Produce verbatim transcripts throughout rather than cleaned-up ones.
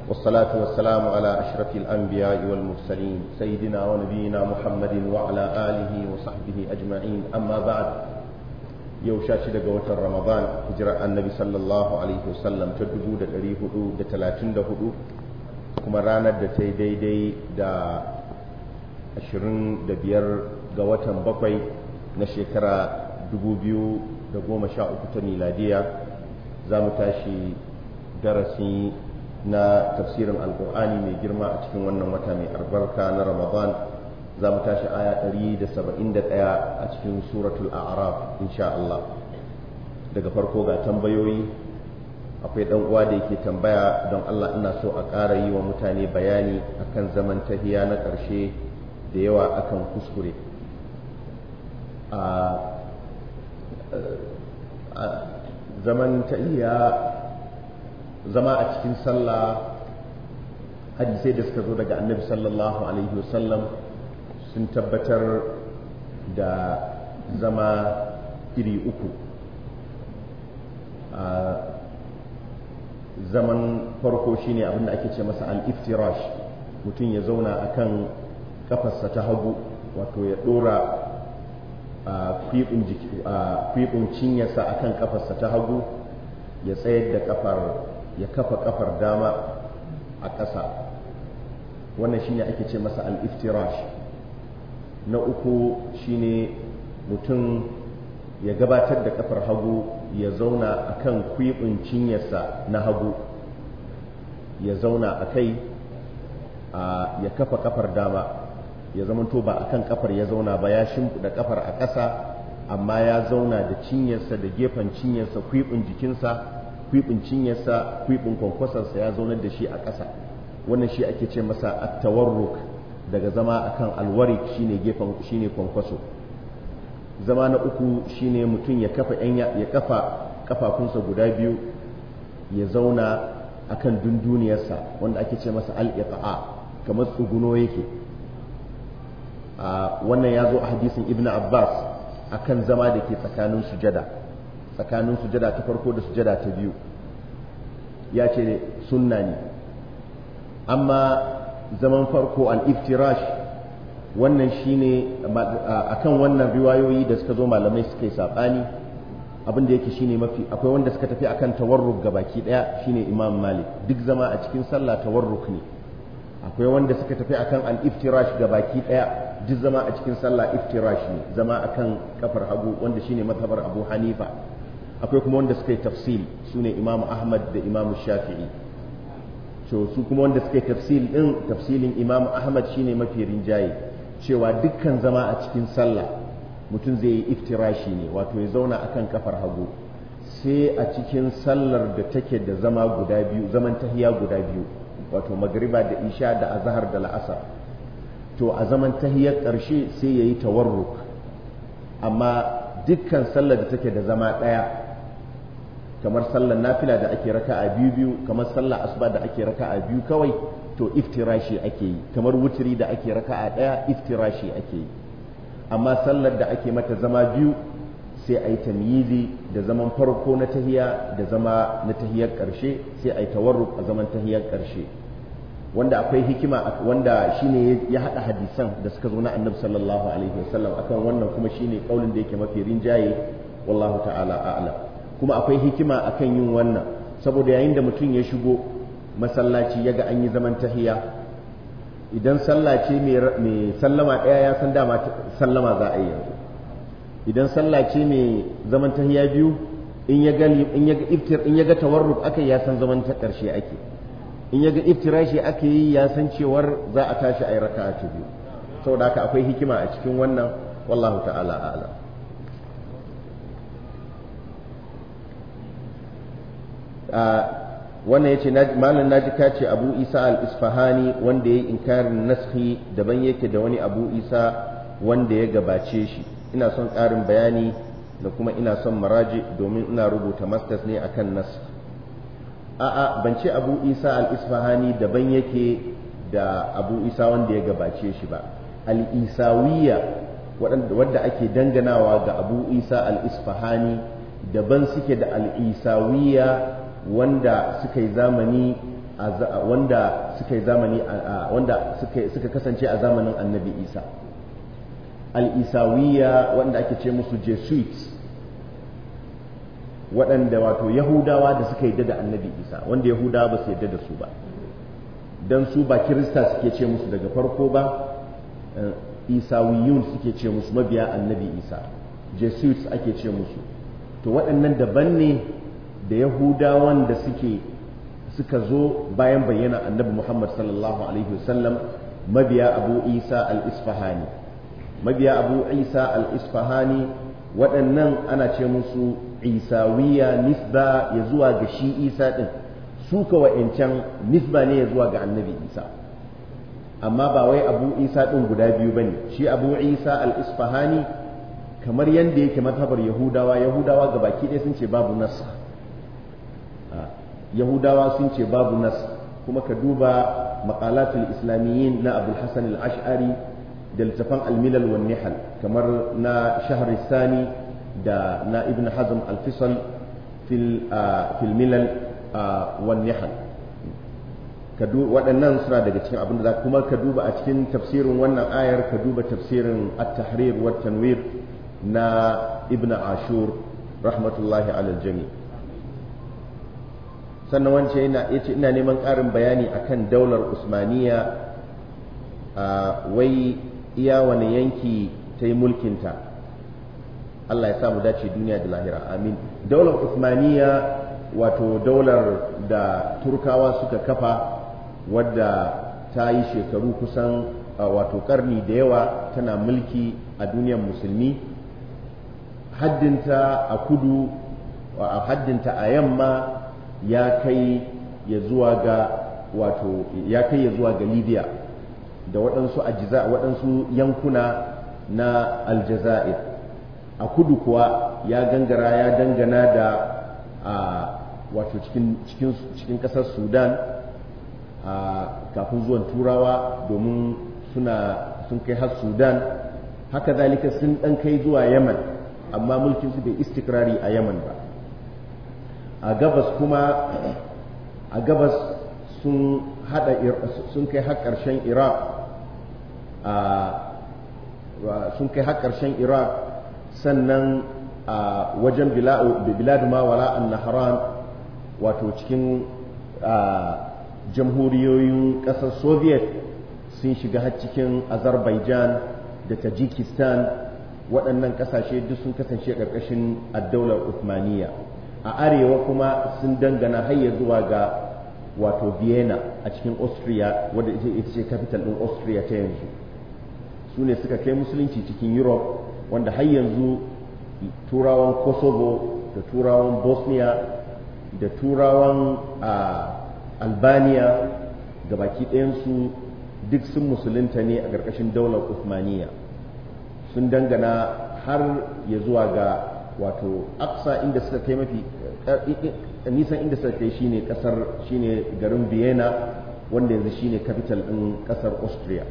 والصلاة والسلام على أشرف الأنبياء والمرسلين سيدنا ونبينا محمد وعلى آله وصحبه أجمعين. أما بعد، يوشاشي daga watan Ramadan hijira annabi sallallahu alaihi wasallam ta dubu da ɗari hudu da talatin da hudu, kuma ranar da ta yi daidai da ashirin da biyar ga watan bakwai na shekara dubu biyu da goma sha uku ta miladiya. Za mu tashi darasi na tafsirin alkur'ani mai girma a cikin wannan wata mai albarka na Ramadan. Za mu tashi aya ɗari da saba'in da ɗaya a cikin suratul a'raf insha Allah. Daga farko ga tambayoyi. Akwai ɗan uwa da yake tambaya don Allah, ina so a ƙara yi wa mutane bayani akan zaman tahiya na ƙarshe, da yawa akan kuskure. a zaman tahiya, zama a cikin sallah, hadisai da suka zo daga annabi sallallahu alaihi wasallam sun tabbatar da zama iri uku. a zaman farko shine abin da ake ce masa al-iftirash, mutum ya zauna akan kafarsa ta hagu, wato ya dora kwiɓin cinyarsa akan kafarsa ta hagu, ya tsayar da kafar, ya kafa kafar dama a ƙasa. wannan shine ake ce masa al-iftirash. na uku shine mutum ya gabatar da kafar hagu, ya zauna akan kwiɓin cinyarsa na hagu, ya zauna a kai, ya kafa kafar dama, ya zamanto ba akan kafar ya zauna ba, ya shimfiɗa kafar a ƙasa, amma ya zauna da cinyarsa da gefen cinyarsa, kwiɓin jikinsa, kwiɓin cinyarsa, kwiɓin kwankwasarsa ya zaunar da shi a ƙasa. wannan shi ake ce masa at-tawarruk, daga zama akan alwarik shine gefen shine kwankwaso. zama na uku shine mutum ya kafa ya kafa kafafunsa guda biyu, ya zauna akan dunduniyarsa, wanda ake ce masa al-iqa, kamar tsuguno yake. a wannan ya zo a hadisin Ibn Abbas akan zama da ke tsakanin sujada tsakanin sujada ta farko da sujada ta biyu, ya ce sunna ne. amma zaman farko al-iftirash, wannan shine akan wannan riwayoyi da suka zo malamai suka yi sabani. abin da yake shine mafi, akwai wanda suka tafi akan tawarruk gabaki daya, shine Imam Malik, duk zama a cikin sallah tawarruk ne. akwai wanda suka tafi akan al-iftirash gabaki daya, duk zama a cikin sallah iftirash ne, zama akan kafar hagu, wanda shine mazhabar Abu Hanifa. akwai kuma wanda suka yi tafsil, sune Imam Ahmad da Imam Shafi'i. to su kuma wanda suka yi tafsil din, tafsilin Imam Ahmad shine mafi rinjaye, cewa dukkan zama a cikin sallah mutum zai yi iftirashi ne, wato ya zauna akan kafar hagu, sai a cikin sallar da take da zama guda biyu, zaman tahiya guda biyu, wato magriba da isha da azhar da la'asar. to a zaman tahiyar ƙarshe sai yayi tawarruk. amma dukkan sallar da take da zama ɗaya, kamar sallar nafila da ake raka'a biyu biyu, kamar sallar asuba da ake raka'a biyu kawai, to iftirashi ake yi. kamar wutri da ake raka'a ɗaya, iftirashi ake yi. amma sallar da ake mata zama biyu, sai a yi tamyizi da zaman farko na tahiya da zama na tahiyar ƙarshe, sai a yi tawarruk a zaman tahiyar ƙarshe. wanda akwai hikima, wanda shine ya haɗa hadisan da suka zo na annabi sallallahu alaihi wasallam akan wannan, kuma shine kaulin da yake mafi rinjaye, wallahu ta'ala a'lam. kuma akwai hikima akan yin wannan, saboda yayin da mutum ya shigo masallaci yaga an yi zaman tahiya, idan sallah ce mai sallama ɗaya ya san dama sallama za a yi yanzu. idan sallah ce mai zaman tahiya biyu, in ya ga in ya ga iftir in ya ga tawarruk aka ya san zaman ta ƙarshe ake, in ya ga iftirashi ake yi ya san cewar za a tashi a yi raka'a ta biyu. saboda haka akwai hikima a cikin wannan, wallahu ta'ala a'lam. wannan yace malam naji ka ce Abu Isa al-Isfahani wanda yayi inkarin naskhi daban yake da wani Abu Isa wanda ya gabace shi. ina son ƙarin bayani da kuma ina son maraji, domin ina rubuta masters ne akan naskh. a'a ban ce Abu Isa al-Isfahani daban yake da Abu Isa wanda ya gabace shi ba. al-Isawiyya wadda ake danganawa ga Abu Isa al-Isfahani daban suke da al-Isawiyya wanda suka yi zamani wanda suka yi zamani wanda suka suka kasance a zamanin annabi Isa al-Isawiyya wanda ake ce musu Jesuits waɗanda wato Yahudawa da suka yi da annabi Isa wanda Yahudawa ba su yarda da su ba dan su ba Kirista suke ce musu daga farko ba Isawiyun suke ce musu mabiya annabi Isa Jesuits ake ce musu to waɗannan daban ne da Yahudawan da suke suka zo bayan bayyana annabi Muhammad sallallahu alaihi wasallam mabiya Abu Isa al-Isfahani mabiya Abu Isa al-Isfahani waɗannan ana ce musu Isawiya nisba ya zuwa ga shi Isa din su ka wa'ancan nisba ne ya zuwa ga annabi Isa amma ba wai Abu Isa din guda biyu bane shi Abu Isa al-Isfahani kamar yanda yake mazhabar Yahudawa Yahudawa gabaki ɗaya sun ce babu nas Yahudawa sun ce babu nas kuma ka duba maqalatul islamiyyin na Abul Hasan al-Ash'ari da littafan al-Milal wan Nihal kamar na Shahr Sani da na Ibn Hazm al-Fisl fil fil Milal wan Nihal ka waɗannan suna daga cikin abin da za kuma ka duba a cikin tafsirin wannan ayar ka duba tafsirin at-Tahrir wa tanwir na Ibn Ashur rahmatullahi alal jami' sannan wance yana yace ina neman ƙarin bayani akan daular Usmaniya wai iya wani yanki ta yi mulkinta Allah ya sa mu dace duniya da lahira amin daular Usmaniya wato daular da Turkawa suka kafa wadda ta yi shekaru kusan wato karni da yawa tana mulki a duniyar musulmi haddinta a kudu a haddinta a yamma ya kai ya zuwa ga wato ya kai ya zuwa ga Libya da waɗansu ajiza waɗansu yankuna na Aljazair a kudu kuwa ya gangara ya dangana da a wato cikin cikin cikin ƙasar Sudan a kafin zuwan Turawa domin suna sun kai har Sudan haka zalika sun ɗan kai zuwa Yaman amma mulkin su bai istikrari a Yaman ba a gabas kuma a gabas sun hada sun kai har ƙarshen Iraq a sun kai har ƙarshen Iraq sannan a wajen bilad ma wala an-Nahran wato cikin jamhuriyoyin ƙasar Soviet sun shiga har cikin Azerbaijan da Tajikistan waɗannan ƙasashe duk sun kasance ƙarƙashin ad-daular Uthmaniyya a arewa kuma sun dangana har ya zuwa ga wato Vienna a cikin Austria wadda ita ce capital ɗin Austria ta yanzu su ne suka kai musulunci cikin Europe wanda har yanzu turawan Kosovo da turawan Bosnia da turawan Albania ga baki ɗayansu duk sun musulunta ne a ƙarƙashin daular Uthmaniyya sun dangana har ya zuwa ga wato Aqsa inda suka kai mafi nisan inda suka kai shine kasar shine garin Vienna wanda yanzu shine capital din kasar Austria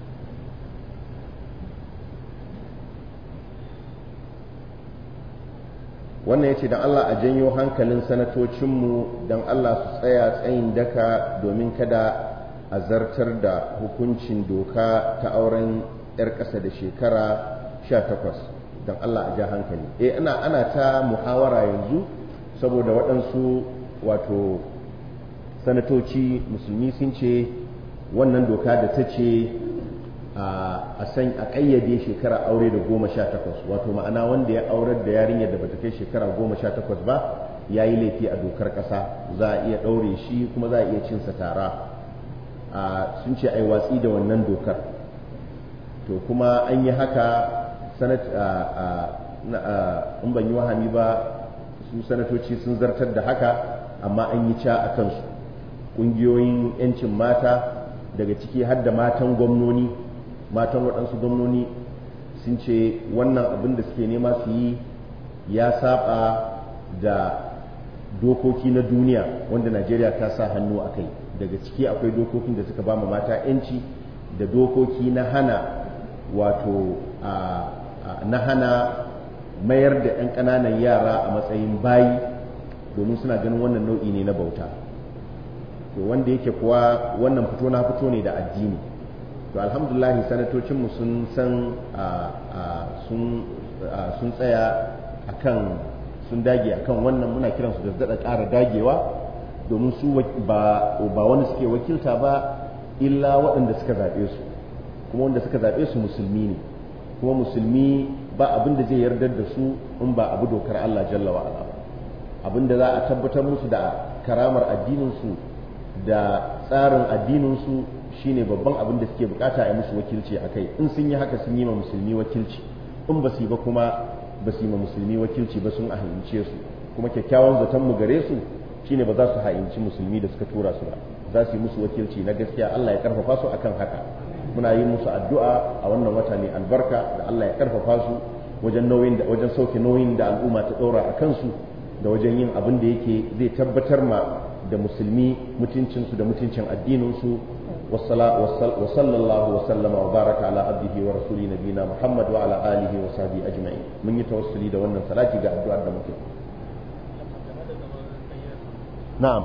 wannan yace dan Allah a janyo hankalin sanatocinmu dan Allah su tsaya tsayin daka domin kada a zartar da hukuncin doka ta auren yar ƙasa da shekara sha takwas don Allah a ja hankali eh ana ana ta muhawara yanzu saboda waɗansu wato sanatoci musulmi sun ce wannan doka da ta ce a san a ƙayyade shekara aure da goma sha takwas wato ma'ana wanda ya aurar da yarinyar da bata kai shekara goma sha takwas ba ya yi laifi a dokar ƙasa za a iya ɗaure shi kuma za a iya cinsa tara sun ce ai watsi da wannan dokar to kuma an yi haka sanat in ban yi wahami ba su sanatoci sun zartar da haka amma an yi ca a kansu ƙungiyoyin 'yancin mata daga ciki har da matan gwamnoni matan waɗansu gwamnoni sun ce wannan abin da suke nema su yi ya saba da dokoki na duniya wanda Najeriya ta sa hannu a kai daga ciki akwai dokokin da suka ba mu mata 'yanci da dokoki na hana wato na hana mayar da 'yan ƙananan yara a matsayin bayi domin suna ganin wannan nau'i ne na bauta to wanda yake kuwa wannan fito na fito ne da addini. To alhamdulillah sanatocinmu sun san sun tsaya akan sun dage akan wannan, muna kiransu da daɗa ƙara dagewa, domin su ba wani suke wakilta ba illa waɗanda suka zaɓe su, kuma wanda suka zaɓe su musulmi ne, kuma musulmi ba abin da zai yardar da su in ba abu dokar Allah jalla wa ala, abin da za a tabbatar musu da karamar addininsu da tsarin addininsu shine babban abin da suke bukata a musu wakilci a kai. In sun yi haka sun yi ma musulmi wakilci, in ba su yi ba kuma ba su yi ma musulmi wakilci ba, sun ahimce su. Kuma kyakkyawan zaton mu gare su shine ba za su ha'inci musulmi da suka tura su ba, za su yi musu wakilci na gaskiya. Allah ya karfafa su akan haka. Muna yi musu addu'a a wannan wata mai albarka da Allah ya karfafa su wajen nauyin da wajen sauke nauyin da al'umma ta daura a kansu, da wajen yin abin da yake zai tabbatar ma da musulmi mutuncinsu da mutuncin addininsu. wa sallallahu wa sallama wa baraka ala abdihi wa rasuli nabina Muhammad wa ala alihi wa sahbihi ajma'in. Mun yi tawassuli da wannan salati ga addu'ar da muke. Na'am.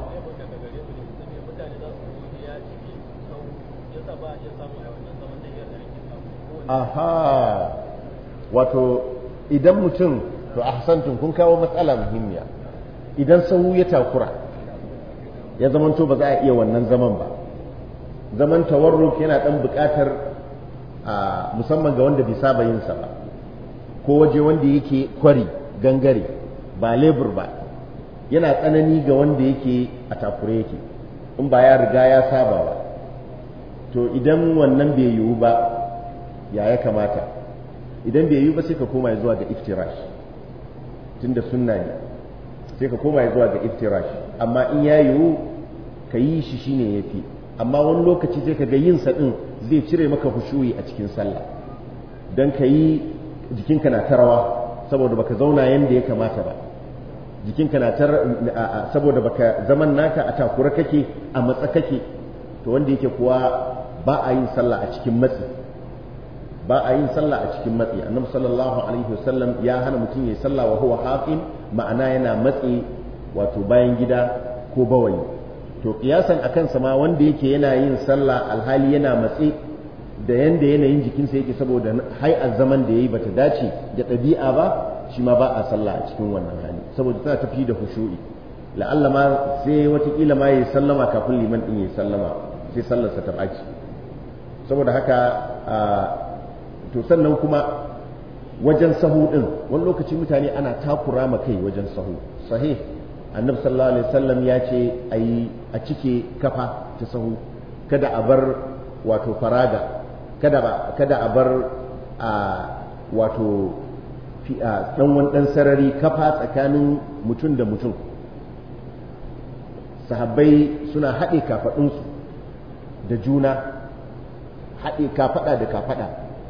Aha, wato idan mutum, to ahsantun, kun kawo matsala muhimmiya. Idan sahu ya takura ya zamanto ba za a iya wannan zaman ba, zaman tawarruk yana dan buƙatar musamman ga wanda bai saba yin sa ba, ko waje wanda yake kwari gangare ba lebur ba, yana tsanani ga wanda yake a takure yake in ba ya riga ya saba ba. To idan wannan bai yiwu ba, ya ya kamata? Idan bai yiwu ba sai ka koma zuwa ga iftirash, tunda sunna ne, sai ka koma zuwa ga iftirash. Amma in ya yiwu ka yi shi shine yafi. Amma wani lokaci sai ka ga yin sa din zai cire maka khushu'i a cikin sallah, dan ka yi jikinka na tarawa saboda baka zauna yanda ya kamata ba, jikinka na tar saboda baka zaman naka a takura kake, a matsa kake. To wanda yake kuwa ba a yin sallah a cikin matsi, ba a yin sallah a cikin matsi. Annabi sallallahu alaihi wasallam ya hana mutum ya sallah wa huwa hafin, ma'ana yana matsi, wato bayan gida ko bawali. To kiyasan akan sama wanda yake yana yin sallah alhali yana matsi da yanda yanayin jikinsa yake saboda hay'ar zaman da yayi bata dace da ɗabi'a ba, shi ma ba a sallah a cikin wannan hali saboda tana tafi da khushu'i. La'alla ma sai watakila ma yayi sallama kafin liman din yayi sallama, sai sallarsa ta ɓaci. Saboda haka to sannan kuma wajen sahu din wani lokaci mutane ana takura ma kai wajen sahu. Sahih, annabi sallallahu alaihi wasallam ya ce ayi a cike kafa ta sahu, kada a bar wato faraga, kada ba kada a bar a wato dan wani dan sarari kafa tsakanin mutum da mutum. Sahabbai suna haɗe kafaɗinsu da juna, haɗe kafaɗa da kafaɗa,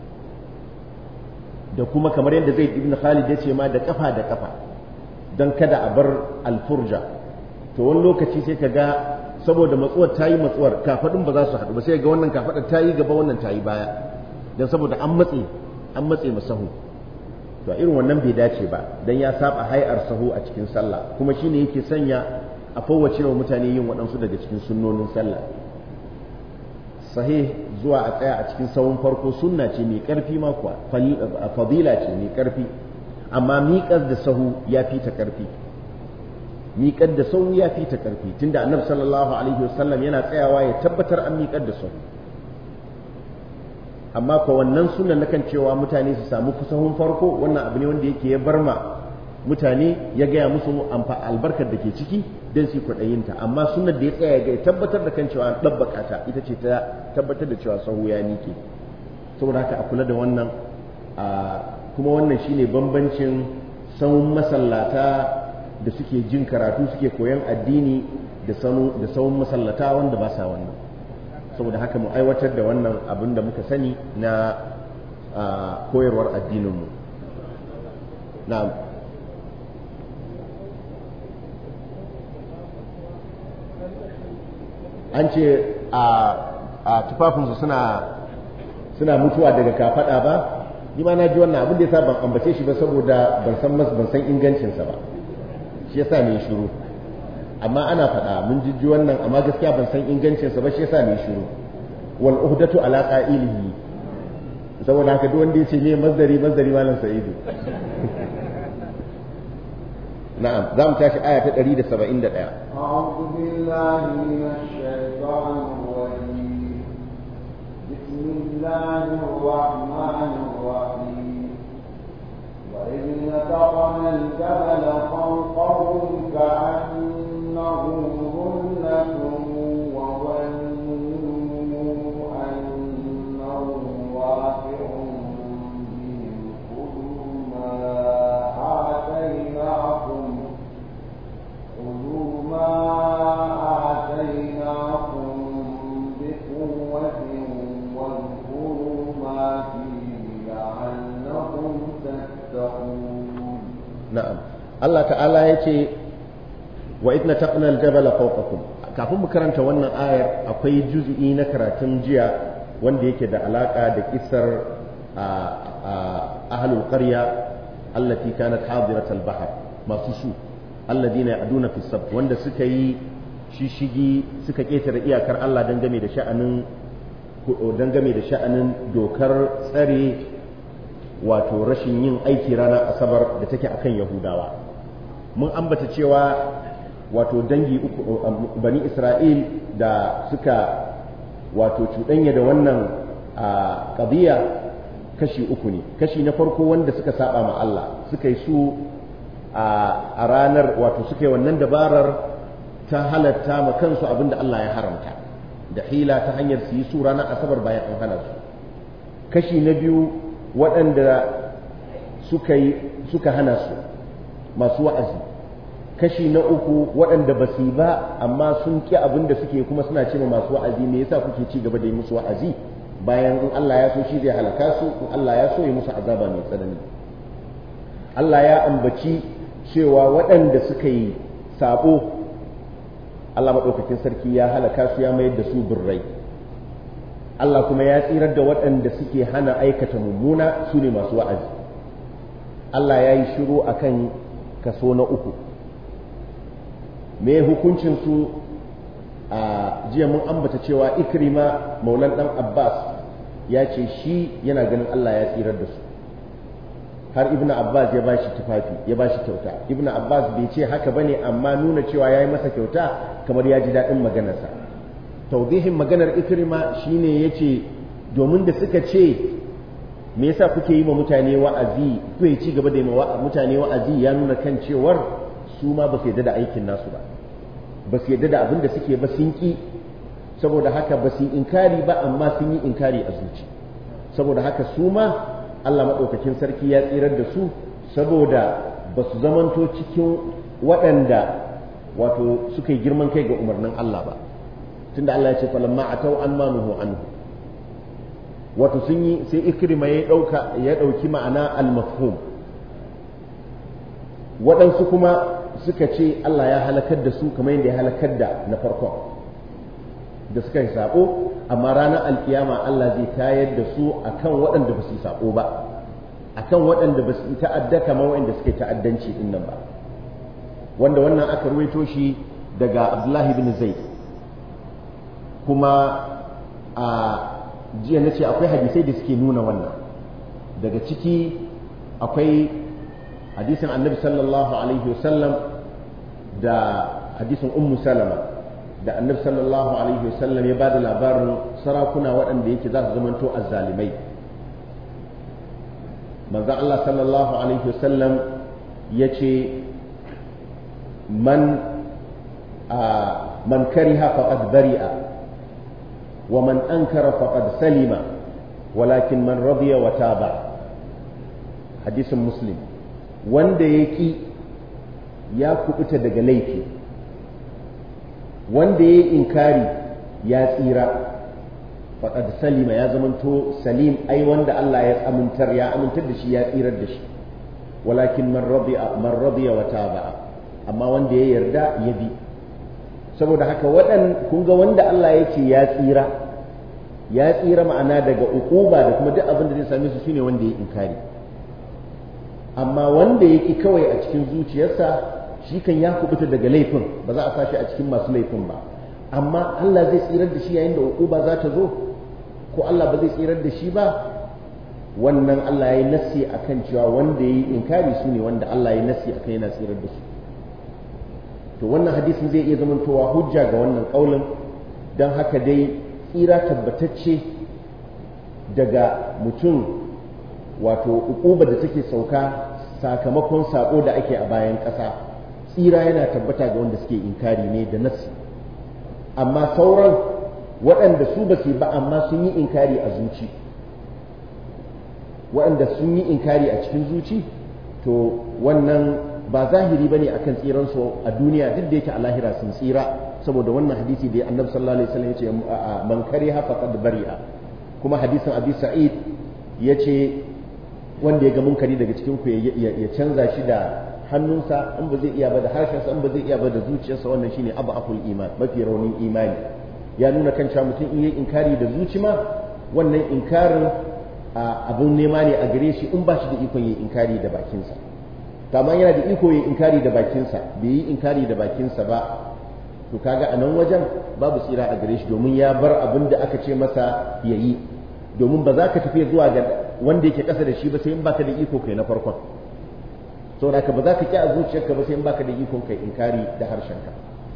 da kuma kamar yadda Zaid ibn Khalid ya ce ma da kafa da kafa, don kada a bar alfurja. To wani lokaci sai ka ga saboda matsuwar ta yi matsuwar, kafaɗin ba za su haɗu ba, sai ga wannan kafaɗar ta yi gaba wannan ta yi baya, don saboda an matse an matse masahu. To a irin wannan bai dace ba, don ya saba hay'ar sahu a cikin sallah, kuma shine yake sanya a fawwace wa mutane yin waɗansu daga cikin sunnonin sallah. Sahih, zuwa a tsaya a cikin sahun farko sunna ce mai ƙarfi ma kuwa, fadila ce mai ƙarfi, amma miƙar da sahu ya fi ta ƙarfi. Miƙar da sahu ya fi ta ƙarfi, tunda annabi sallallahu alaihi wasallam yana tsayawa ya tabbatar an miƙar da sahu. Amma ko wannan sunnan na kan cewa mutane su samu sahun farko, wannan abu ne wanda yake ya bar ma mutane, ya gaya musu albarkar da ke ciki don su kwaɗayinta. Amma sunnar da ya tsaya ga ya tabbatar da kan cewa an ɗabbaka ta, ita ce ta tabbatar da cewa sahu ya miƙe. Saboda haka a kula da wannan, kuma wannan shine bambancin sahun masallata da suke jin karatu suke koyon addini da sahun masallata wanda ba sa wannan. Saboda haka mu aiwatar da wannan abin da muka sani na koyarwar addininmu. Na'am. An ce a tufafinsu suna suna mutuwa daga kafaɗa ba, ni ma na ji wannan abin da yasa ban ambace shi ba saboda ban san ban san ingancinsa ba, shi yasa ne shiru. amma ana faɗa mun jijji wannan amma gaskiya ban san ingancinsa ba shi yasa ne shiru wal uhdatu ala qa'ilihi saboda haka duk wanda yace ne mazdari mazdari malam sa'idu na'am za mu tashi aya ta ɗari da saba'in da ɗaya a'udhu billahi minash shaitanir rajim bismillahir rahmanir rahim wa idh nataqana al-jabala fawqahum ka'annahu dhullatun wa dhannu annahu waqi'un bihim khudhu ma آتيناكم خذوا ما آتيناكم بقوة واذكروا ما فيه لعلكم تتقون. نعم الله تعالى يتي وإذ نتقنا الجبل فوقكم. kafin mu karanta wannan ayar akwai juz'i na karatun jiya wanda yake da alaka da kisar ahlul qarya allati kanat hadirat al-bahr masu su alladina ya'duna fi sabt wanda suka yi shishigi suka ketare iyakar Allah dangane da sha'anin dangane da sha'anin dokar tsare wato rashin yin aiki ranar asabar da take akan yahudawa mun ambata cewa wato dangi uku bani Isra'il da suka wato cuɗanya da wannan qadiya kashi uku ne kashi na farko wanda suka saba ma Allah suka yi su a ranar wato suka yi wannan dabarar ta halatta ma kansu abinda Allah ya haramta da hila ta hanyar su yi su ranar asabar bayan an hana su kashi na biyu waɗanda suka yi suka hana su masu wa'azi kashi na uku waɗanda ba su yi ba amma sun ƙi abin da suke kuma suna ce ma masu wa'azi me yasa kuke ci gaba da yi musu wa'azi bayan in Allah ya so shi zai halaka su in Allah ya so ya musu azaba mai tsanani Allah ya ambaci cewa waɗanda suka yi sabo Allah maɗaukakin sarki ya halaka su ya mayar da su birrai Allah kuma ya tsirar da waɗanda suke hana aikata mummuna su ne masu wa'azi Allah ya yi shiru akan kaso na uku me hukuncin su a jiya mun ambata cewa Ikrima maulan dan Abbas ya ce shi yana ganin Allah ya tsirar da su har Ibn Abbas ya bashi tufafi ya bashi kyauta Ibn Abbas bai ce haka bane amma nuna cewa yayi masa kyauta kamar ya ji dadin maganarsa tawdihin maganar Ikrima shine yace domin da suka ce me yasa kuke yi ma mutane wa'azi kuke ci gaba da yi ma mutane wa'azi ya nuna kan cewar su ma ba su yarda da aikin nasu ba ba su yarda da abin da suke ba sun ki saboda haka ba su yi inkari ba amma sun yi inkari a zuci saboda haka su ma Allah maɗaukakin sarki ya tsirar da su saboda ba su zamanto cikin waɗanda wato suka yi girman kai ga umarnin Allah ba tunda Allah ya ce falamma atau an manuhu anhu wato sun yi sai Ikrima ya ɗauka ya ɗauki ma'ana al-mafhum waɗansu kuma suka ce Allah ya halakar da su kamar yadda ya halakar da na farkon da suka yi sabo amma ranar alkiyama Allah zai tayar da su akan waɗanda ba su yi sabo ba akan waɗanda ba su yi ta'adda kamar waɗanda suka yi ta'addanci din nan ba wanda wannan aka ruwaito shi daga Abdullahi bin Zaid kuma a jiya nace akwai hadisai da suke nuna wannan daga ciki akwai hadisin Annabi sallallahu alaihi wasallam da hadisin Ummu Salama da Annabi sallallahu alaihi wasallam ya bada labarin sarakuna waɗanda yake za su zamanto azzalimai manzo Allah sallallahu alaihi wasallam yace man man kariha faqad bari'a wa man ankara faqad salima walakin man radiya wa taba hadisin Muslim wanda yaki ya kubuta daga laifi wanda ya yi inkari ya tsira faƙad salima ya zamanto salim ai wanda Allah ya amintar ya amintar da shi ya tsirar da shi walakin man radiya man radiya wa taba'a amma wanda ya yarda ya bi saboda haka waɗan kun ga wanda Allah ya ce ya tsira ya tsira ma'ana daga uquba da kuma duk abin da zai same su shine wanda ya inkari amma wanda yake kawai a cikin zuciyarsa shi kan ya kubuta daga laifin ba za a sashi a cikin masu laifin ba, amma Allah zai tsirar da shi yayin da uquba za ta zo ko Allah ba zai tsirar da shi ba, wannan Allah ya yi nassi akan cewa wanda ya yi inkari su ne wanda Allah ya yi nassi akan yana tsirar da su. To wannan hadisin zai iya zamantowa hujja ga wannan kaulin, don haka dai tsira tabbatacce daga mutum wato uquba da take sauka sakamakon sako da ake a bayan ƙasa, tsira yana tabbata ga wanda suke inkari ne da nassi. Amma sauran waɗanda su ba su ba amma sun yi inkari a zuci, waɗanda sun yi inkari a cikin zuci, to wannan ba zahiri bane akan tsiransu a duniya, duk da yake a lahira sun tsira, saboda wannan hadisi da annabi sallallahu alaihi wasallam yace man kariha faqad bari'a. Kuma hadisin Abi Sa'id yace wanda ya ga munkari daga cikin ku ya canza shi da hannunsa, in ba zai iya ba da harshensa, in ba zai iya ba da zuciyarsa, wannan shine ab'aful iman, mafi raunin imani. Ya nuna kan cewa mutum in yi inkari da zuci ma, wannan inkarin abun nema ne a gare shi in ba shi da ikon yi inkari da bakinsa. Amma yana da iko yi inkari da bakinsa, bai yi inkari da bakinsa ba, to kaga a nan wajen babu tsira a gare shi, domin ya bar abin da aka ce masa ya yi, domin ba za ka tafi zuwa ga wanda yake ƙasa da shi ba sai in baka da iko kai na farkon. Saboda haka ba za ka ƙi a zuciyarka ba sai in baka da ikon kai inkari da harshenka.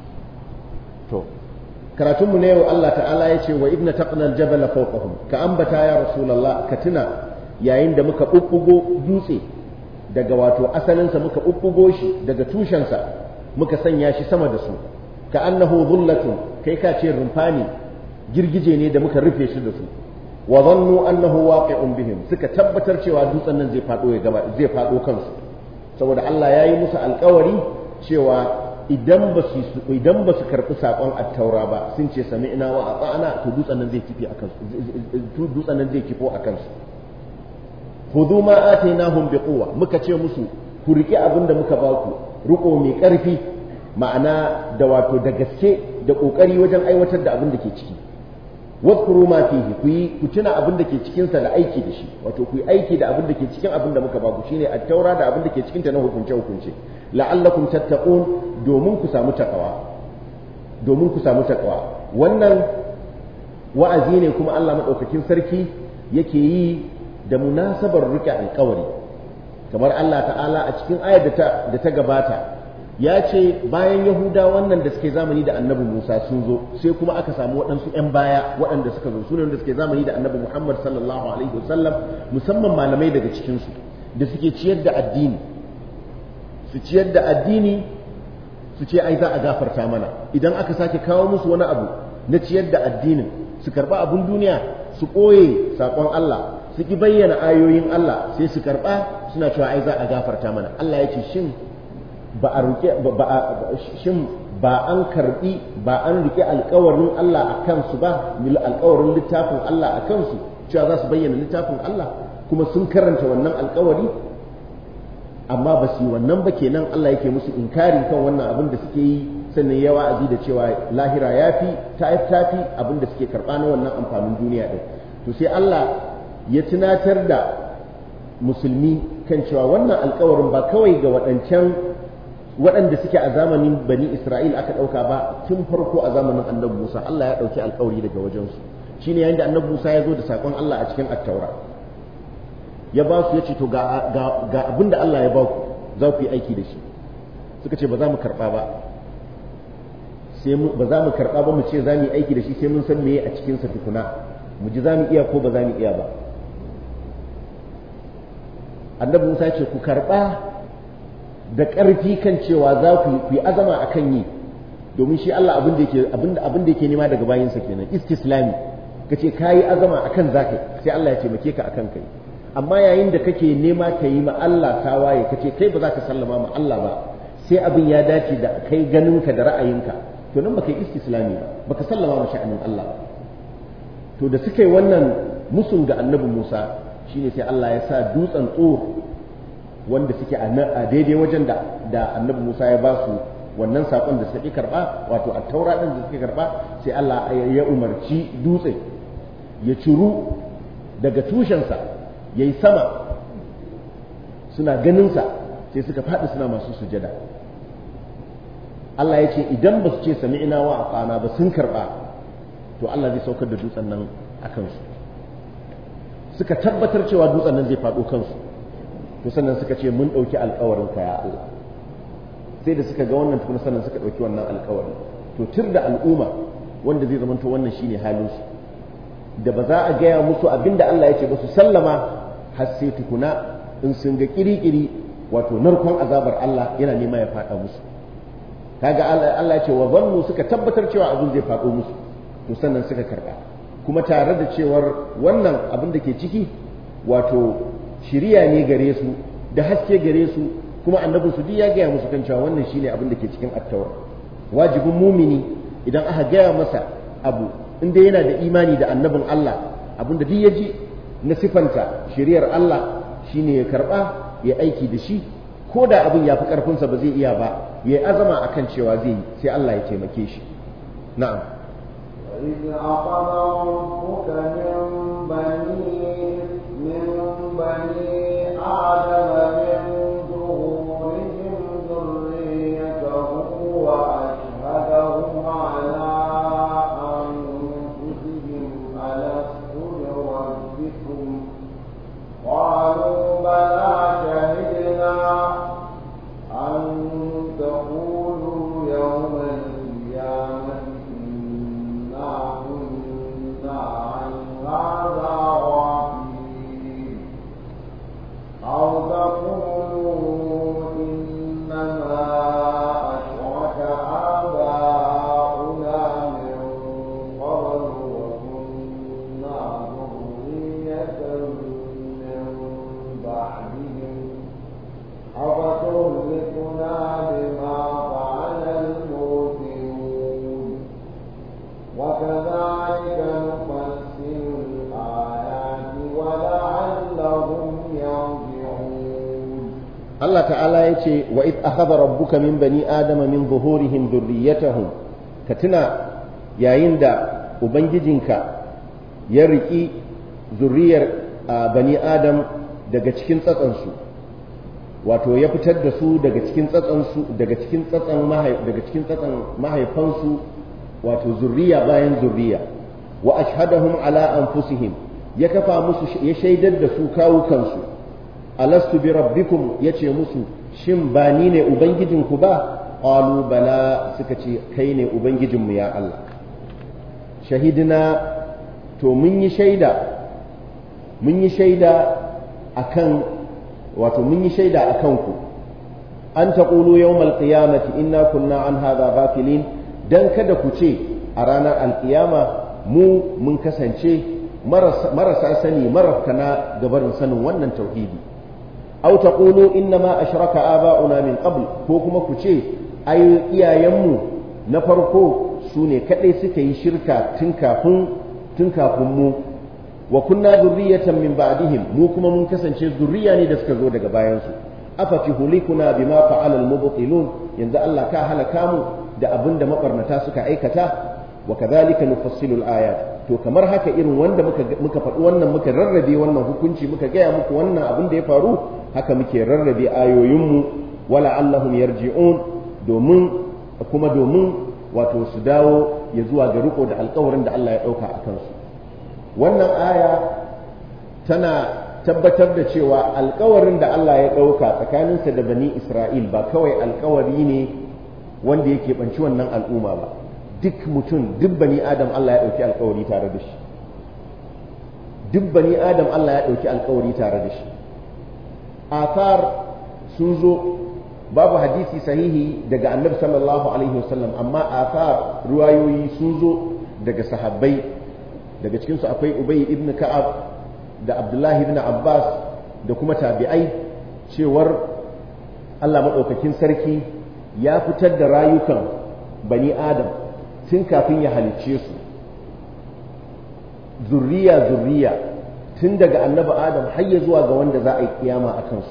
To karatunmu na yau Allah ta'ala ya ce wa ibna taqna al-jabala fawqahum, ka ambata ya rasulullah, ka tuna yayin da muka bubbugo dutse daga wato asalinsa, muka bubbugo shi daga tushensa, muka sanya shi sama da su, ka annahu dhullatun, kai ka ce rumfani girgije ne da muka rufe shi da su. Wa dhannu annahu waqi'un bihim, suka tabbatar cewa dutsen nan zai fado ya gaba zai fado kansu, saboda Allah ya yi musu alƙawari cewa idan ba su idan ba su karɓi saƙon attaura ba, sun ce sami'na wa ata'na, to dutsen nan zai kifi akan su, dutsen nan zai kifo akan su. Khudhu ma atainahum biquwwa, muka ce musu ku rike abin da muka ba ku riko mai ƙarfi, ma'ana da wato da gaske da ƙoƙari wajen aiwatar da abin da ke ciki. Wadhkuru ma fihi, ku yi ku tuna abin da ke cikin sa da aiki da shi, wato ku yi aiki da abin da ke cikin abin da muka ba ku, shine attaura da abin da ke cikin ta na hukunce hukunce. La'allakum tattaqun, domin ku samu takawa, domin ku samu takawa. Wannan wa'azi ne kuma Allah madaukakin sarki yake yi da munasabar rike alƙawari, kamar Allah ta'ala a cikin ayar da ta da ta gabata ya ce bayan Yahuda wannan da suke zamani da Annabi Musa sun zo, sai kuma aka samu waɗansu 'yan baya waɗanda suka zo, sunan da suke zamani da Annabi Muhammad sallallahu alaihi wasallam, musamman malamai daga cikin su da suke ciyar da addini su ciyar da addini su ce ai za a gafarta mana, idan aka sake kawo musu wani abu na ciyar da addinin su karba abun duniya, su ɓoye saƙon Allah, su ki bayyana ayoyin Allah, sai su karba suna cewa ai za a gafarta mana. Allah ya ce shin ba a rike ba shin ba an karbi ba an rike alƙawarin Allah a kansu ba, mil alƙawarin littafin Allah a kansu cewa za su bayyana littafin Allah, kuma sun karanta wannan alƙawari amma ba su yi wannan ba, kenan Allah yake musu inkari kan wannan abin da suke yi, sannan ya wa'azi da cewa lahira yafi ta tafi abin da suke karɓa na wannan amfanin duniya din. To sai Allah ya tunatar da musulmi kan cewa wannan alƙawarin ba kawai ga waɗancan waɗanda suke a zamanin bani Isra'il aka ɗauka ba, tun farko a zamanin annabi Musa Allah ya ɗauki alƙawari daga wajensu. Shine yayin da annabi Musa ya zo da saƙon Allah a cikin attaura, ya ba su ya ce to ga abin da Allah ya ba ku za ku yi aiki da shi. Suka ce ba za mu karɓa ba, sai ba za mu karɓa ba mu ce za mu yi aiki da shi sai mun san meye a cikinsa tukuna, mu ji za mu iya ko ba za mu iya ba. Annabi Musa ya ce ku karɓa da ƙarfi kan cewa za ku yi azama akan yi, domin shi Allah abin da yake abin da yake nema daga bayinsa kenan, istislami, kace kayi azama akan zaka, sai Allah ya taimake ka akan kai. Amma yayin da kake nema ka yi ma Allah tawaye, kace kai ba za ka sallama ma Allah ba, sai abin ya dace da kai ganinka da ra'ayinka, to nan baka yi istislami ba, baka sallama ma sha'anin Allah. To da suka yi wannan musun ga Annabi Musa, shine sai Allah ya sa dutsen tsoro wanda suke a daidai wajen da da Annabi Musa ya ba su wannan sakon da suke karba, wato a taura din da suke karba, sai Allah ya umarci dutse ya ciru daga tushensa yayi sama, suna ganin sa sai suka faɗi suna masu sujada. Allah ya ce idan ba su ce sami'na wa ata'na ba sun karba to Allah zai saukar da dutsen nan a kansu suka tabbatar cewa dutsen nan zai faɗo kansu to sannan suka ce mun ɗauki alƙawarin ka ya Allah sai da suka ga wannan tukuna sannan suka ɗauki wannan alƙawarin to tir da al'umma wanda zai zamanto wannan shine halinsu da ba za a gaya musu abinda Allah ya ce ba su sallama har sai tukuna in sun ga kirikiri wato narkon azabar Allah yana nema ya faɗa musu kaga Allah ya ce wa zannu suka tabbatar cewa abin zai faɗo musu to sannan suka karɓa kuma tare da cewar wannan abin da ke ciki wato shiriya ne gare su da haske gare su kuma annabin su ya gaya musu kan cewa wannan shine abin da ke cikin at-taura wajibin mumini idan aka gaya masa abu inda yana da imani da annabin Allah abin da duk ya ji na sifanta shiriyar Allah shine ya karba ya aiki da shi ko da abin ya fi karfinsa ba zai iya ba ya yi azama akan cewa zai yi sai Allah ya taimake shi na'am وإذ أخذ ربك من بني من بني آدم من ظهورهم ذريتهم وأشهدهم على أنفسهم ألست بربكم قالوا بلى شهدنا أن تقولوا يوم القيامة إنا كنا عن هذا غافلين أو تقولوا إنما أشرك آباؤنا من قبل وكنا ذرية من بعدهم أفتهلكنا بما فعل المبطلون وكذلك نفصل الآيات ولعلهم يرجعون Allah ta'ala ya ce wa id akhadha rabbuka min bani adama min zuhurihim dhurriyyatahum ka tuna yayin da ubangijinka ya riki zuriyar bani adam daga cikin tsatsansu wato ya fitar da su daga cikin tsatsansu daga cikin tsatsan daga cikin tsatsan mahaifansu wato zurriya bayan zurriya wa ashhadahum ala anfusihim ya kafa musu ya shaidar da su kawukansu alastu bi rabbikum yace musu shin ba ni ne ubangijinku ba qalu bala suka ce kai ne ubangijinmu ya Allah shahidina to mun yi shaida mun yi shaida akan wato mun yi shaida akan ku an taqulu yawmal qiyamati inna kunna an hadha ghafilin dan kada ku ce a ranar alkiyama mu mun kasance marasa sani marafkana gabarin sanin wannan tauhidi aw taqulu inna ma ashraka aba'una min qabl ko kuma ku ce ai iyayenmu na farko su ne kadai suka yi shirka tun kafin tun kafin mu wa kunna dhurriyatan min ba'dihim mu kuma mun kasance zurriya ne da suka zo daga bayan su afatihulikuna bima fa'ala al-mubtilun yanzu Allah ka halaka mu da abinda mabarnata suka aikata wa kadhalika nufassilu al-ayat to kamar haka irin wanda muka muka faɗi wannan muka rarrabe wannan hukunci muka gaya muku wannan abin da ya faru haka muke rarrabe ayoyinmu wala allahum yarji'un domin kuma domin wato su dawo ya zuwa ga riko da alƙawarin da Allah ya ɗauka a kansu wannan aya tana tabbatar da cewa alƙawarin da Allah ya ɗauka tsakaninsa da bani Isra'il ba kawai alƙawari ne wanda yake banci wannan al'umma ba duk mutum duk bani adam Allah ya ɗauki alƙawari tare da shi duk bani adam Allah ya ɗauki alƙawari tare da shi athar sun zo babu hadisi sahihi daga annabi sallallahu alaihi wasallam amma athar ruwayoyi sun zo daga sahabbai daga cikinsu akwai ubay ibn ka'ab da abdullahi ibn abbas da kuma tabi'ai cewar Allah maɗaukakin sarki ya fitar da rayukan bani adam tun kafin ya halicce su zurriya zurriya tun daga annabi adam har ya zuwa ga wanda za a yi kiyama a kansu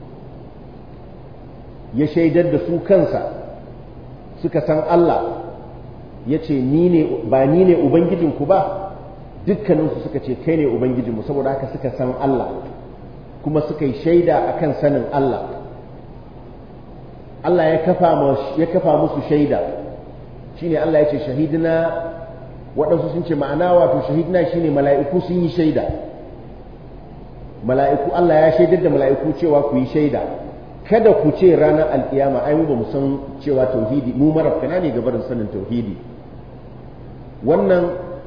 ya shaidar da su kansa suka san Allah ya ce ba ni ne ubangijinku ba dukkaninsu suka ce kai ne ubangijinmu saboda haka suka san Allah kuma suka yi shaida akan sanin Allah Allah ya kafa ya kafa musu shaida shine Allah ya ce shahidina waɗansu sun ce ma'ana wato shahidina shine mala'iku sun yi shaida mala'iku Allah ya shaidar da mala'iku cewa ku yi shaida kada ku ce ranar alkiyama ai mu ba mu san cewa tauhidi mu marafkana ne ga barin sanin tauhidi wannan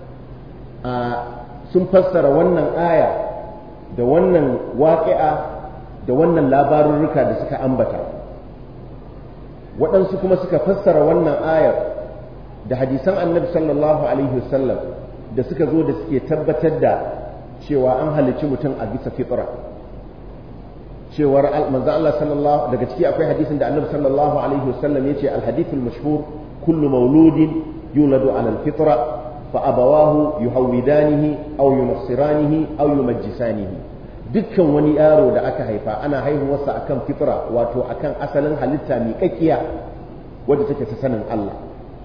sun fassara wannan aya da wannan waƙi'a da wannan labarurruka da suka ambata waɗansu kuma suka fassara wannan ayar da hadisan annabi sallallahu alaihi wasallam da suka zo da suke tabbatar da cewa an halicci mutum a bisa fitra cewar manzo Allah sallallahu daga ciki akwai hadisin da annabi sallallahu alaihi wasallam yace al-hadithul mashhur kullu mauludin yuladu ala al-fitra fa abawahu yuhawidanihi aw yunassiranihi aw yumajjisanihi dukkan wani yaro da aka haifa ana haihuwarsa akan fitra wato akan asalin halitta miƙaƙiya wadda take ta sanin Allah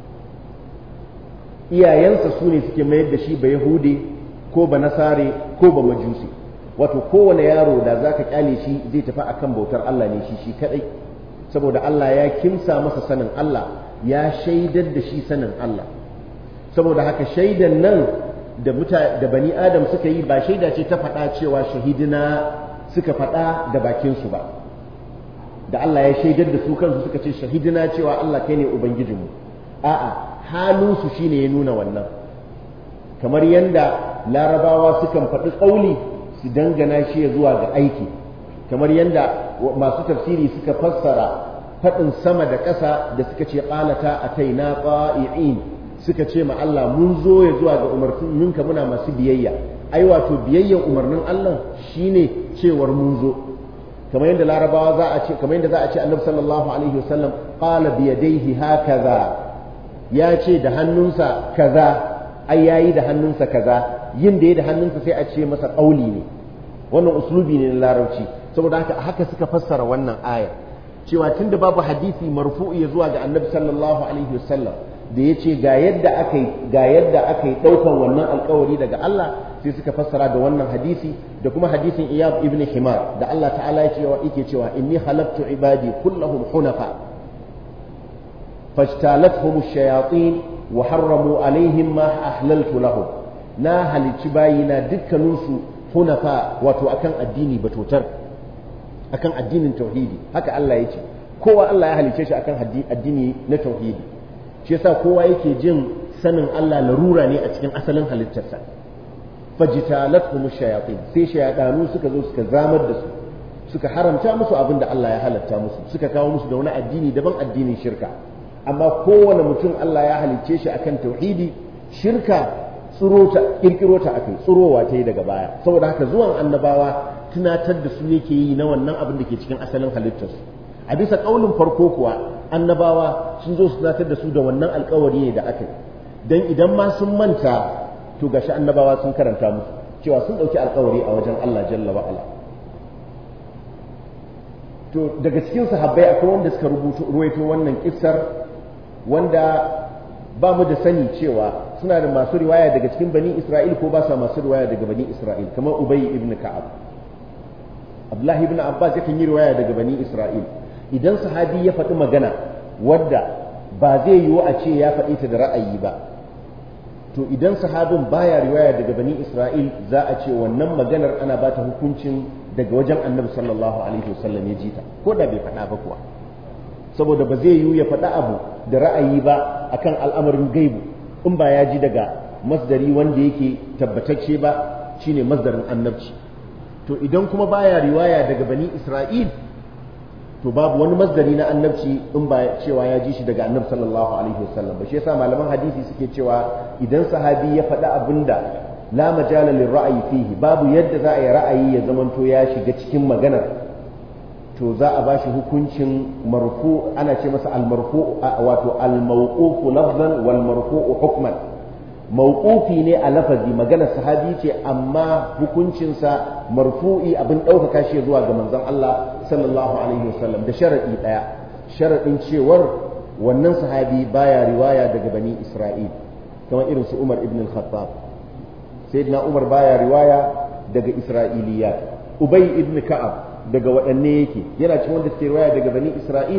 iyayensa su ne suke mayar da shi ba yahudi ko ba nasare ko ba majusi wato kowane yaro da zaka kyale shi zai tafi akan bautar Allah ne shi shi kadai saboda Allah ya kimsa masa sanin Allah ya shaidar da shi sanin Allah saboda haka shaidan nan da muta da bani adam suka yi ba shaida ce ta faɗa cewa shahidina suka faɗa da bakin su ba da Allah ya shaidar da su kansu suka ce shahidina cewa Allah kai ne ubangijinmu a'a halin su shine ya nuna wannan kamar yanda larabawa sukan faɗi ƙauli su dangana shi zuwa ga aiki kamar yanda masu tafsiri suka fassara faɗin sama da ƙasa da suka ce qalata ataina qa'i'in suka ce ma Allah mun zo ya zuwa ga umarninka muna masu biyayya ai wato biyayyan umarnin Allah shine cewar mun zo kamar yadda larabawa za a ce kamar yadda za a ce annabi sallallahu alaihi wasallam qala bi yadayhi hakaza ya ce da hannunsa kaza ai yayi da hannunsa kaza yin da yayi da hannunsa sai a ce masa qauli ne wannan uslubi ne na larabci saboda haka haka suka fassara wannan aya cewa tunda babu hadisi marfu'i ya zuwa ga annabi sallallahu alaihi wasallam da ya ce ga yadda aka yi ga yadda aka yi ɗaukan wannan alkawari daga Allah sai suka fassara da wannan hadisi da kuma hadisin Iyad ibn Himar da Allah ta'ala ya cewa yake cewa inni khalaqtu ibadi kullahum hunafa fajtalathum ash-shayatin wa harramu alaihim ma ahlaltu lahum na halicci bayina dukkaninsu hunafa wato akan addini batotar akan addinin tauhidi haka Allah ya ce kowa Allah ya halicce shi akan addini na tauhidi shi yasa kowa yake jin sanin Allah larura ne a cikin asalin halittarsa fajtalathum ash-shayatin sai shayatanu suka zo suka zamar da su suka haramta musu abin da Allah ya halatta musu suka kawo musu da wani addini daban addinin shirka amma kowane mutum Allah ya halicce shi akan tauhidi shirka tsurota kirkiro ta akai tsurowa ta yi daga baya saboda haka zuwan annabawa tunatar da su yake yi na wannan abin da ke cikin asalin halittarsu a bisa kaulin farko kuwa annabawa sun zo su tunatar da su da wannan alkawari ne da aka yi don idan ma sun manta to gashi annabawa sun karanta musu cewa sun ɗauki alkawari a wajen Allah jalla wa ala to daga cikin sahabbai akwai wanda suka rubuto ruwaito wannan kissar wanda ba mu da sani cewa suna da masu riwaya daga cikin bani Isra'il ko ba sa masu riwaya daga bani Isra'il kamar Ubay ibn Ka'ab Abdullahi ibn Abbas yakan yi riwaya daga bani Isra'il idan sahabi ya faɗi magana wadda ba zai yiwu a ce ya faɗi ta da ra'ayi ba to idan sahabin baya riwaya daga bani Isra'il za a ce wannan maganar ana ba ta hukuncin daga wajen Annabi sallallahu alaihi wasallam ya ji ta ko da bai faɗa ba kuwa saboda ba zai yiwu ya faɗa abu da ra'ayi ba akan al'amarin gaibu in ba ya ji daga masdari wanda yake tabbatacce ba shine masdarin annabci to idan kuma baya riwaya daga bani Isra'il to babu wani masdari na annabci in ba cewa ya ji shi daga annabi sallallahu alaihi wasallam ba shi yasa malaman hadisi suke cewa idan sahabi ya faɗi abinda la majala lil ra'yi fihi babu yadda za a yi ra'ayi ya zamanto ya shiga cikin maganar to za a bashi hukuncin marfu ana ce masa al marfu wato al mawquf lafzan wal marfu hukman mawqufi ne a lafazi maganar sahabi ce amma hukuncinsa marfu'i abin ɗaukaka shi zuwa ga manzon Allah sallallahu alaihi wasallam da sharadi daya sharadin cewar wannan sahabi baya riwaya daga bani Isra'il kamar irin su Umar ibn al-Khattab sayyidina Umar baya riwaya daga Isra'iliyat Ubay ibn Ka'ab daga waɗanne yake yana cikin wanda suke riwaya daga bani Isra'il ko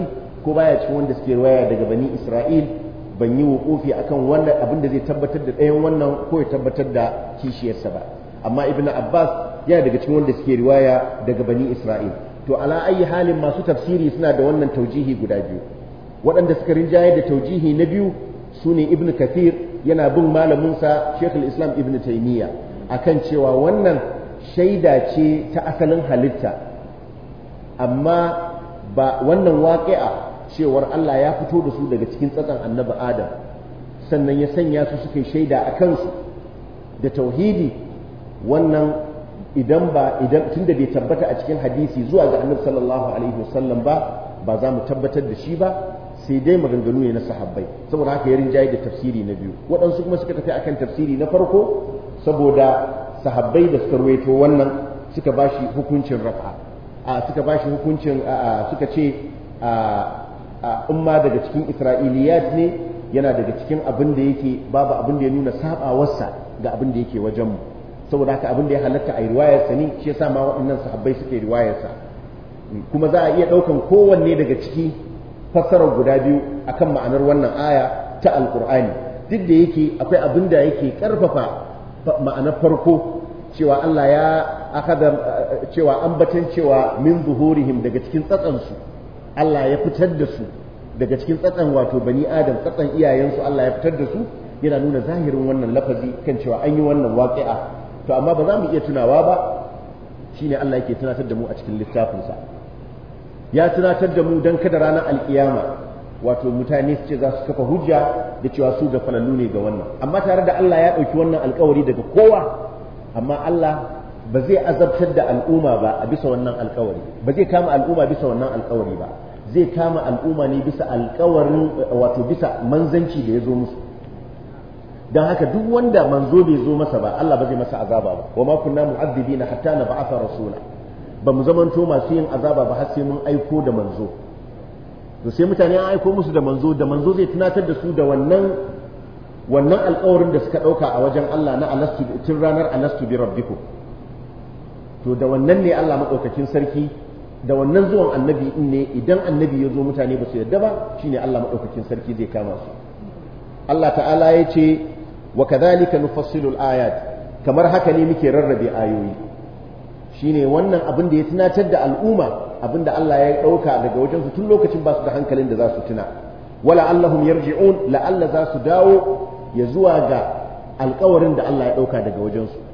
ko baya cikin wanda suke riwaya daga bani Isra'il ban yi wuqufi akan wannan abin da zai tabbatar da ɗayan wannan ko ya tabbatar da kishiyarsa ba amma ibnu Abbas yana daga cikin wanda suke riwaya daga bani Isra'il to ala ayi halin masu tafsiri suna da wannan taujihi guda biyu waɗanda suka rinjaye da taujihi na biyu sune ibnu Kathir yana bin malaminsa Sheikh al-Islam ibn Taymiyyah akan cewa wannan shaida ce ta asalin halitta amma ba wannan waƙi'a cewar Allah ya fito da su daga cikin tsatsan annabi Adam sannan ya sanya su suka shaida a kansu da tauhidi wannan idan ba idan tunda bai tabbata a cikin hadisi zuwa ga annabi sallallahu alaihi wasallam ba ba za mu tabbatar da shi ba sai dai maganganu ne na sahabbai saboda haka ya rinjaye da tafsiri na biyu waɗansu kuma suka tafi akan tafsiri na farko saboda sahabbai da suka ruwaito wannan suka bashi hukuncin raf'a a suka bashi hukuncin suka ce a umma daga cikin isra'iliyat ne yana daga cikin abin da yake babu abin da ya nuna sabawarsa ga abin da yake wajen mu saboda haka abin da ya halatta a riwayarsa ne shi yasa ma waɗannan sahabbai suke riwayarsa kuma za a iya ɗaukan kowanne daga ciki fassarar guda biyu akan ma'anar wannan aya ta alkur'ani duk da yake akwai abin da yake karfafa ma'anar farko cewa Allah ya akada cewa ambatan cewa min zuhurihim daga cikin tsatsansu Allah ya fitar da su daga cikin tsatsan wato bani adam tsatsan iyayensu Allah ya fitar da su yana nuna zahirin wannan lafazi kan cewa an yi wannan waqi'a to amma ba za mu iya tunawa ba shine Allah yake tunatar da mu a cikin littafinsa ya tunatar da mu don kada ranar alkiyama wato mutane su ce za su kafa hujja da cewa su ga falallu ne ga wannan amma tare da Allah ya ɗauki wannan alkawari daga kowa amma Allah ba zai azabtar da al'umma ba a bisa wannan alkawari ba zai kama al'umma bisa wannan alkawari ba zai kama al'umma ne bisa alkawarin wato bisa manzanci da ya zo musu don haka duk wanda manzo bai zo masa ba Allah ba zai masa azaba ba wa ma kunna mu'azzibina hatta nab'atha rasula ba mu zamanto masu yin azaba ba har sai mun aiko da manzo to sai mutane an aiko musu da manzo da manzo zai tunatar da su da wannan wannan alƙawarin da suka ɗauka a wajen Allah na alastu tun ranar alastu bi rabbikum to da wannan ne Allah madaukakin sarki da wannan zuwan annabi in ne idan annabi ya zo mutane ba su yarda ba shine Allah madaukakin sarki zai kama su Allah ta'ala ya ce wa kadhalika nufassilu al-ayat kamar haka ne muke rarrabe ayoyi shine wannan abin da ya tunatar da al'umma abin da Allah ya ɗauka daga wajen su tun lokacin ba su da hankalin da za su tuna wala allahum yarji'un la'alla za su dawo ya zuwa ga alƙawarin da Allah ya ɗauka daga wajen su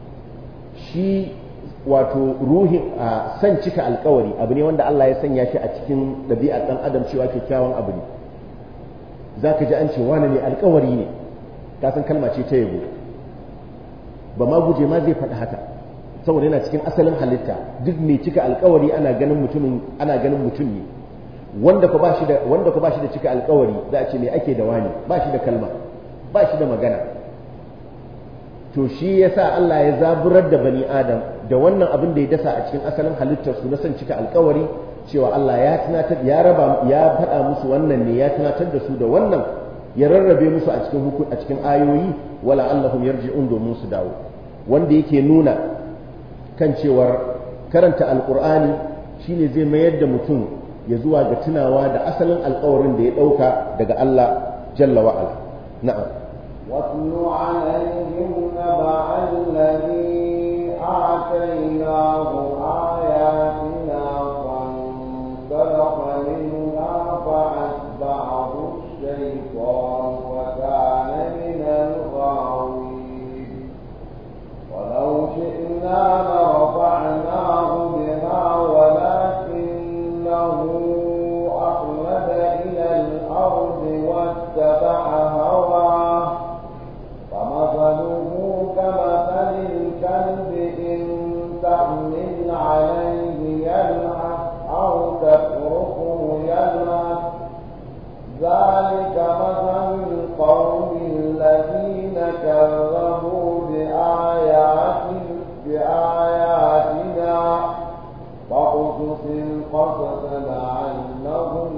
shi wato ruhin a san cika alƙawari abu ne wanda Allah ya sanya shi a cikin ɗabi'ar ɗan adam cewa kyakkyawan abu ne zaka ji an ce wani ne alƙawari ne ka san kalma ce ta yabo ba ma guje ma zai faɗi haka saboda yana cikin asalin halitta duk mai cika alkawari ana ganin mutumin ana ganin mutum ne wanda ko bashi da wanda ko bashi da cika alkawari za a ce me ake da wani bashi da kalma bashi da magana to shi yasa Allah ya zaburar da bani adam da wannan abin da ya dasa a cikin asalin halittar su na san cika alkawari cewa Allah ya tunatar ya raba ya faɗa musu wannan ne ya tunatar da su da wannan ya rarrabe musu a cikin hukun a cikin ayoyi wala allahum yarji'un domin su dawo wanda yake nuna kan cewar karanta alkur'ani shine zai mayar da mutum ya zuwa ga tunawa da asalin alkawarin da ya ɗauka daga Allah jalla wa'ala na'am واتل عليهم نبأ الذي آتيناه آياتنا فانسلخ منها فأتبعه الشيطان وكان من الغاوين ولو شئنا لرفعناه بها ولكنه أخلد إلى الأرض واتبع هواه فمثله كمثل الكلب إن تحمل عليه يلهث أو تتركه يلهث ذلك مثل القوم الذين كذبوا بآيات بآياتنا فاقصص القصص لعلهم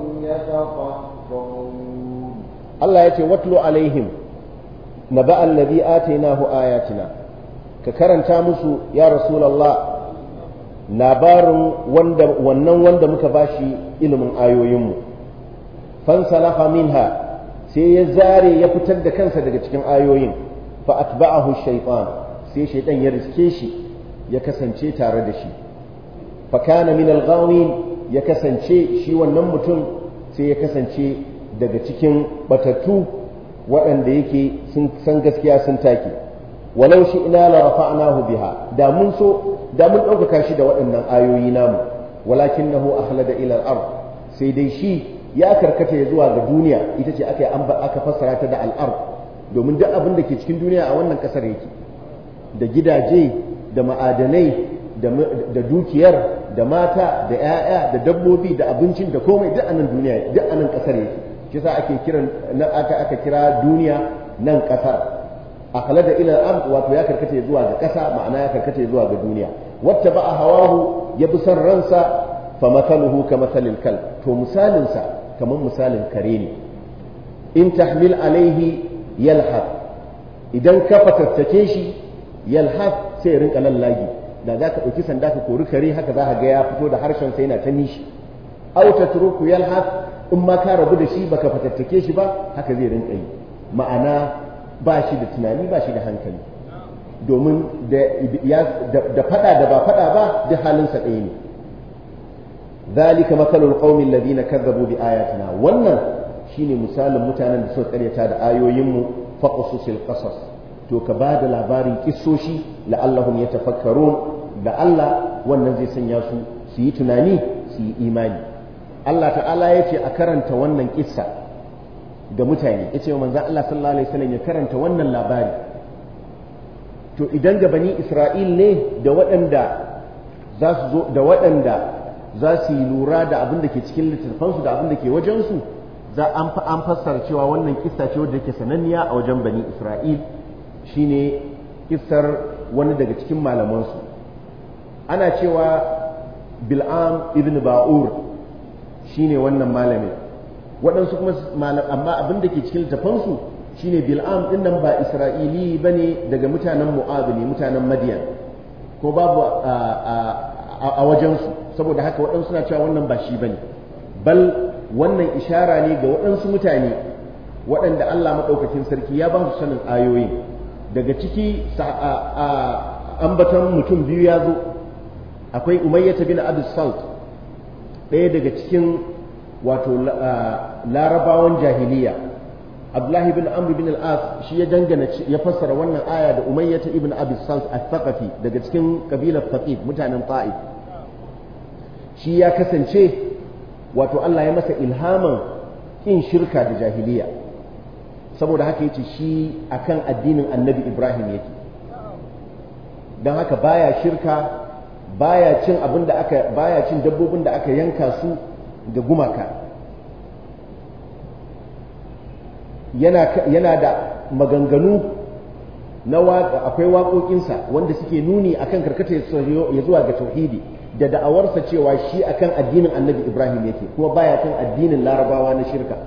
يتفكرون الله يتي واتلو عليهم نبأ الذي آتيناه آياتنا ككرنتا musu ya rasulullah labarin wanda wannan wanda muka bashi ilimin ayoyinmu fansalaha minha sai ya zare ya fitar da kansa daga cikin ayoyin fa atba'ahu shaytan sai shaytan ya riske shi ya kasance tare da shi fa kana min al-ghawin ya kasance shi wannan mutum sai ya kasance daga cikin batattu waɗanda yake sun san gaskiya sun take walau shi ina la rafa'nahu biha da mun so da mun ɗaukaka shi da waɗannan ayoyi namu walakinahu akhlada ila al-ard sai dai shi ya karkata ya zuwa ga duniya ita ce aka aka fassara ta da al-ard domin duk abin da ke cikin duniya a wannan kasar yake da gidaje da ma'adanai da dukiyar da mata da 'ya'ya da dabbobi da abincin da komai duk anan duniya duk anan kasar yake shi sa ake kiran aka aka kira duniya nan kasar akhlada ila al-ard wato ya karkata zuwa ga kasa ma'ana ya karkata zuwa ga duniya wata ba hawahu ya bi san ransa fa mathaluhu ka mathalil kalb to misalin sa kamar misalin kare ne in tahmil alaihi yalhab idan ka fatattake shi yalhab sai rinka lallagi da zaka dauki sanda ka kori kare haka za ka ga ya fito da harshen sa yana ta nishi aw tatruku yalhab in ma ka rabu da shi baka fatattake shi ba haka zai rinka yi ma'ana ba shi da tunani ba shi da hankali domin da fada da ba fada ba duk halinsa ɗaya ne zalika matsalul qaumin ladina kazzabu bi ayatina wannan shine misalin mutanen da suka karyata da ayoyinmu faqsusil qasas to ka ba da labarin kissoshi la'allahum yatafakkarun da Allah wannan zai sanya su su yi tunani su yi imani Allah ta'ala ya ce a karanta wannan kissa ga mutane ya ce wa manzan Allah sallallahu alaihi wasallam ya karanta wannan labari to idan ga bani Isra'il ne da waɗanda za su zo da waɗanda za su yi lura da abin da ke cikin littattafansu da abin da ke wajensu za an fa an fassara cewa wannan kissa ce wadda ke sananniya a wajen bani Isra'il shine kissar wani daga cikin malamansu ana cewa Bil'am ibn Ba'ur shine wannan malamin waɗansu kuma amma abin da ke cikin littafansu shine Bil'am din nan ba Isra'ili bane daga mutanen Mu'adh ne mutanen Madian ko babu a wajensu saboda haka waɗansu suna cewa wannan ba shi bane bal wannan ishara ne ga waɗansu mutane waɗanda Allah maɗaukakin sarki ya ba su sanin ayoyi daga ciki ambaton mutum biyu ya zo akwai Umayyah bin Abi Salt ɗaya daga cikin wato larabawan jahiliya Abdullahi bin Amr bin al-As shi ya dangana ya fassara wannan aya da Umayyah ibn Abi Salt al-Thaqafi daga cikin kabilar Thaqif mutanen Ta'if shi ya kasance wato Allah ya masa ilhaman kin shirka da jahiliya saboda haka yace shi akan addinin Annabi Ibrahim yake dan haka baya shirka baya cin abin da aka baya cin dabbobin da aka yanka su da gumaka yana yana da maganganu na akwai waƙoƙinsa wanda suke nuni akan karkata ya zuwa ga tauhidi da da'awarsa cewa shi akan addinin Annabi Ibrahim yake kuma baya kan addinin Larabawa na shirka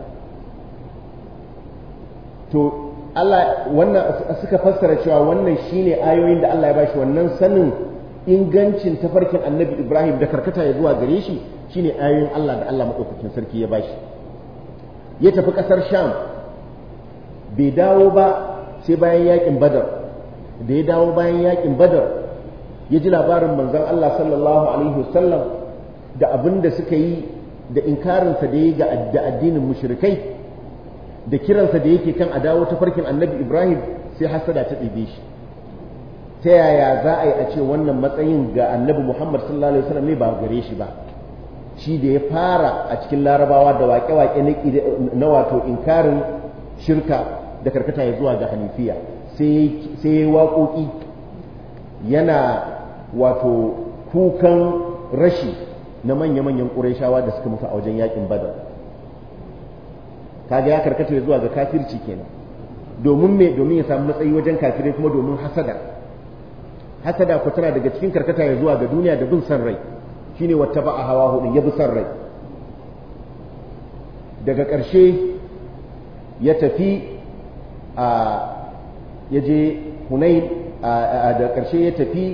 to Allah wannan suka fassara cewa wannan shine ayoyin da Allah ya bashi wannan sanin ingancin tafarkin Annabi Ibrahim da karkata ya zuwa gare shi shine ayoyin Allah da Allah madaukakin sarki ya bashi ya tafi kasar Sham bai dawo ba sai bayan yakin Badar da ya dawo bayan yakin Badar ya ji labarin manzon Allah sallallahu alaihi wasallam da abin da suka yi da inkarinsa da ya ga addinin mushrikai da kiransa da yake kan a dawo tafarkin Annabi Ibrahim sai hasada ta ɗebe shi ta yaya za a yi a ce wannan matsayin ga Annabi Muhammad sallallahu alaihi wasallam ne ba gare shi ba shi da ya fara a cikin Larabawa da waƙe-waƙe na wato inkarin shirka da karkata ya zuwa ga Hanifiya sai sai waƙoƙi yana wato kukan rashi na manya-manyan Qurayshawa da suka mutu a wajen yakin Badar kaga ya karkata ya zuwa ga kafirci kenan domin me domin ya samu matsayi wajen kafirai kuma domin hasada hasada ko tana daga cikin karkata ya zuwa ga duniya da bin san rai shine wattaba a hawa hudin ya bi san rai daga ƙarshe ya tafi a yaje Hunain da ƙarshe ya tafi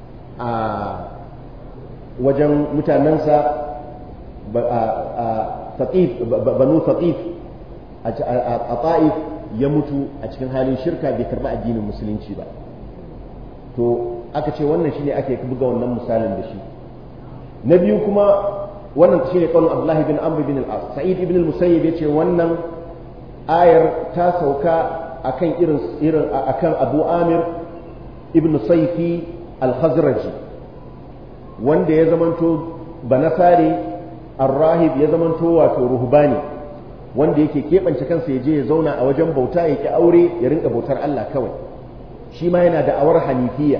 a wajen mutanensa Thaqif banu Thaqif a Ta'if ya mutu a cikin halin shirka bai karɓi addinin musulunci ba. To aka ce wannan shine ake buga wannan misalin da shi. Na biyu kuma wannan shine qaulun Abdullah bin Amr bin al-As. Sa'id ibn al-Musayyib yace wannan ayar ta sauka akan irin irin akan Abu Amir ibn Sayfi al-Khazraji wanda ya zamanto banasari ar-rahib ya zamanto wato ruhbani wanda yake keɓance kansa ya je ya zauna a wajen bauta ya ki aure ya rinka bautar Allah kawai. Shi ma yana da awar hanifiya,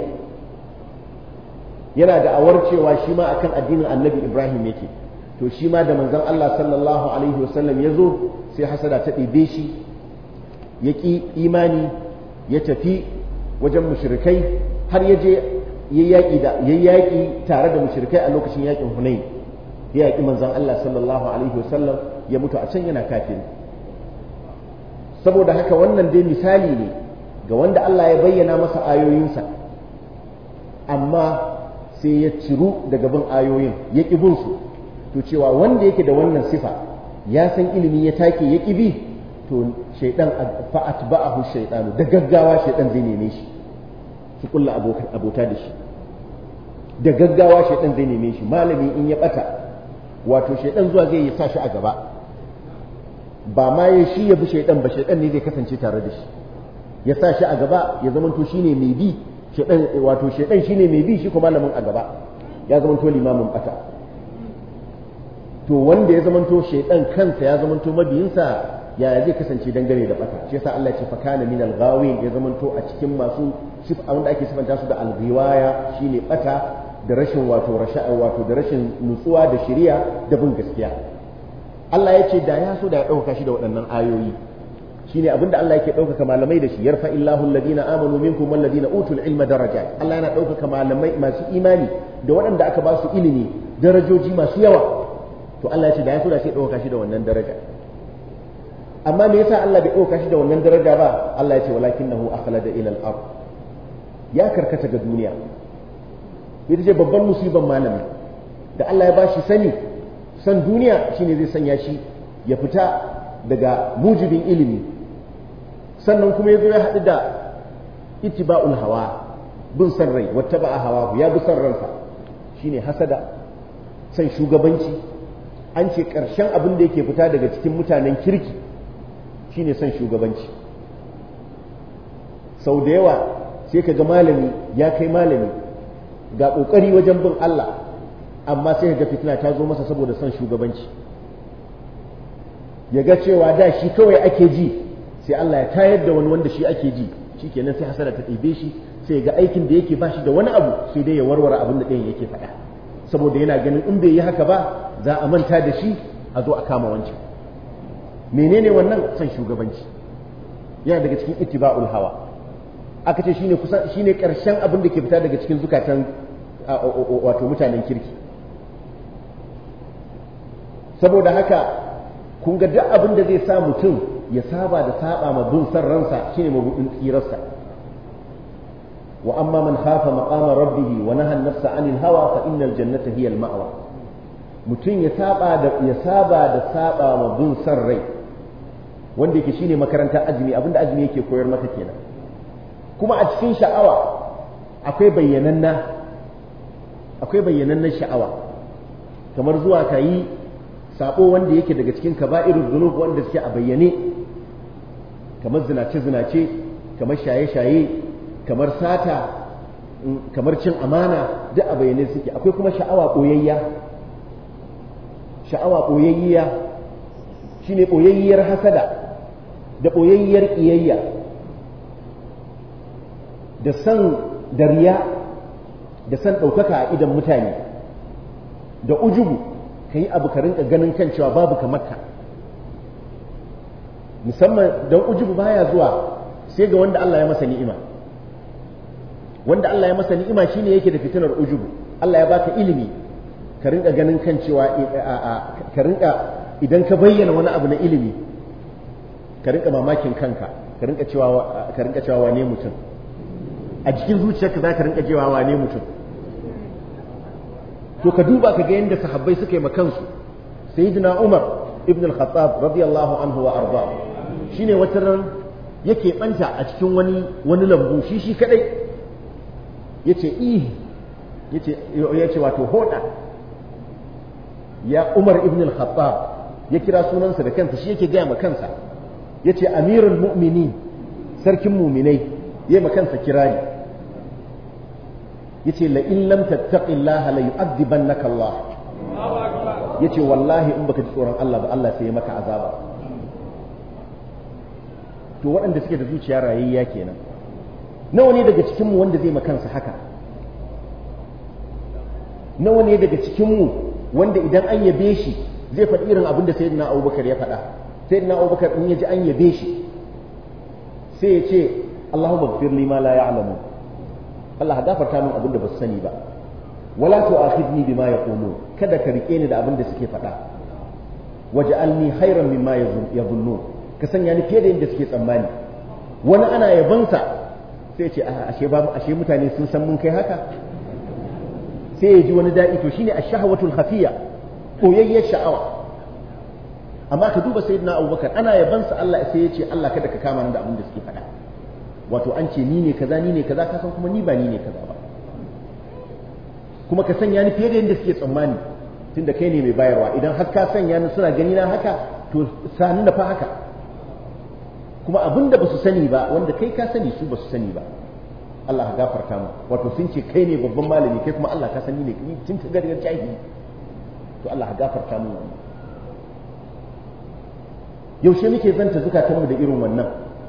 yana da awar cewa shi ma akan addinin annabi Ibrahim yake. To shi ma da manzon Allah sallallahu alaihi wasallam ya zo sai hasada ta ɗibe shi ya ƙi imani ya tafi wajen mushrikai har ya je ya yaƙi tare da mushrikai a lokacin yaƙin Hunayn. Ya yaƙi manzon Allah sallallahu alaihi wasallam ya mutu a can yana kafiri. Saboda haka wannan dai misali ne ga wanda Allah ya bayyana masa ayoyinsa amma sai ya ciru daga bin ayoyin ya ƙi bin su, to cewa wanda yake da wannan sifa ya san ilimi ya take ya ƙi bi, to shaidan fa atba'ahu shaytanu da gaggawa shaidan zai neme shi su kulla abota da shi, da gaggawa shaidan zai neme shi. Malami in ya bata wato shaidan zuwa zai yi sa shi a gaba, ba ma ya shi ya bi shaidan ba, shaidan ne zai kasance tare da shi ya sa shi a gaba ya zamanto shine mai bi shaidan, wato shaidan shine mai bi shi kuma malamin a gaba ya zamanto limamin bata. To wanda ya zamanto shaidan kansa ya zamanto mabiyinsa yaya zai kasance dangane da bata? Shi yasa Allah ya ce fa kana minal ghawin, ya zamanto a cikin masu sif wanda ake sifanta su da al-ghiwaya shine bata da rashin wato rasha wato da rashin nutsuwa da shari'a da bin gaskiya. Allah ya ce da ya so da ya dauka shi da waɗannan ayoyi, shine abinda Allah yake ɗaukaka malamai da shi, yarfa illahu alladhina amanu minkum walladhina utul ilma darajat. Allah yana ɗaukaka malamai masu imani da waɗanda aka ba su ilimi darajoji masu yawa. To Allah ya ce da ya so da sai ɗaukaka shi da wannan daraja. Amma me yasa Allah bai ɗaukaka shi da wannan daraja ba? Allah ya ce walakinahu akhlada ila al-ard, ya karkata ga duniya. Ita ce babban musiban malami da Allah ya ba shi sani, san duniya shine zai sanya shi ya fita daga mujibin ilimi, sannan kuma ya zo ya haɗu da ittiba'ul hawa, bin san rai, wattaba'a hawa, ya bi san ransa, shine hasada, san shugabanci. An ce ƙarshen abin da yake fita daga cikin mutanen kirki shine san shugabanci. Sau da yawa sai ka ga malami ya kai malami ga ƙoƙari wajen bin Allah, amma sai ka ga fitina ta zo masa saboda san shugabanci. Ya ga cewa da shi kawai ake ji, sai Allah ya tayar da wani wanda shi ake ji, shi kenan sai hasada ta ɗibe shi, sai ga aikin da yake ba shi da wani abu sai dai ya warware abin da ɗayan yake faɗa, saboda yana ganin in bai yi haka ba za a manta da shi a zo a kama wancan. Menene wannan? San shugabanci yana daga cikin ittiba'ul hawa. Aka ce shine kusan shine ƙarshen abin da ke fita daga cikin zukatan wato mutanen kirki. Saboda haka kun ga duk abin da zai sa mutum ya saba da saba ma bin san ransa shine mabudin tsirarsa. Wa amma man khafa maqama rabbih wa naha an-nafsa 'anil hawa fa innal jannata hiya al-ma'wa. Mutum ya saba da ya saba da saba ma bin san rai, wanda yake shine makarantar azumi, abinda azumi yake koyar maka kenan. Kuma a cikin sha'awa akwai bayyananna akwai bayyanannan sha'awa, kamar zuwa kayi sabo wanda yake daga cikin kaba'irul dhunub wanda suke a bayyane, kamar zinace zinace, kamar shaye shaye, kamar sata, kamar cin amana, duk a bayyane suke. Akwai kuma sha'awa boyayya, sha'awa boyayya shine boyayyar hasada da boyayyar iyayya da san dariya da san ɗaukaka a idan mutane da ujubu, ka yi abu ka rinka ganin kan cewa babu kamar ka. Musamman don ujubu baya zuwa sai ga wanda Allah ya masa ni'ima. Wanda Allah ya masa ni'ima shine yake da fitinar ujubu. Allah ya baka ilimi, ka rinka ganin kan cewa ka rinka idan ka bayyana wani abu na ilimi ka rinka mamakin kanka, ka rinka cewa ka rinka cewa wane mutum. A cikin zuciyarka za ka rinka cewa wane mutum. To ka duba ka ga yadda sahabbai suka yi ma kansu. Sayyidina Umar ibn al-Khattab radiyallahu anhu wa arda shine wata ran yake banta a cikin wani wani lambu shi shi kadai yace ih yace yace wato hoda ya Umar ibn al-Khattab ya kira sunansa da kansa shi yake gaya ma kansa yace amirul mu'minin sarkin mu'minai yayi ma kansa kirari yace la in lam tattaqillaha la yu'adhibannaka Allah yace wallahi in baka ji tsoron Allah ba Allah sai ya maka azaba to waɗanda suke da zuciya rayayya kenan nawa ne daga cikin mu wanda zai ma kansa haka nawa ne daga cikin mu wanda idan an yabe shi zai faɗi irin abin da sayyidina Abubakar ya faɗa sayyidina Abubakar in ya ji an yabe shi sai ya ce Allahumma ighfir li ma la ya'lamu Allah gafarta min abin da ba su sani ba wala tu'akhidni bima yaqulun kada ka rike ni da abin da suke faɗa waj'alni khairan mimma yadhunnun ka sanya ni fiye da yadda suke tsammani wani ana yabansa sai ya ce ashe ba ashe mutane sun san mun kai haka sai ya ji wani daɗi to shine ash-shahwatul khafiya koyayyar sha'awa amma ka duba sayyidina Abubakar ana yabansa Allah sai ya ce Allah kada ka kama ni da abin da suke faɗa wato an ce ni ne kaza ni ne kaza ka san kuma ni ba ni ne kaza ba kuma ka sanya ni fiye da yadda suke tsammani tunda kai ne mai bayarwa idan har ka sanya ni suna gani na haka to sani da fa haka kuma abin da ba su sani ba wanda kai ka sani su ba su sani ba Allah ka gafarta mu wato sun ce kai ne babban malami kai kuma Allah ka sani ne kai tun ka gargar jahili to Allah ka gafarta mu yaushe muke zanta zukatanmu da irin wannan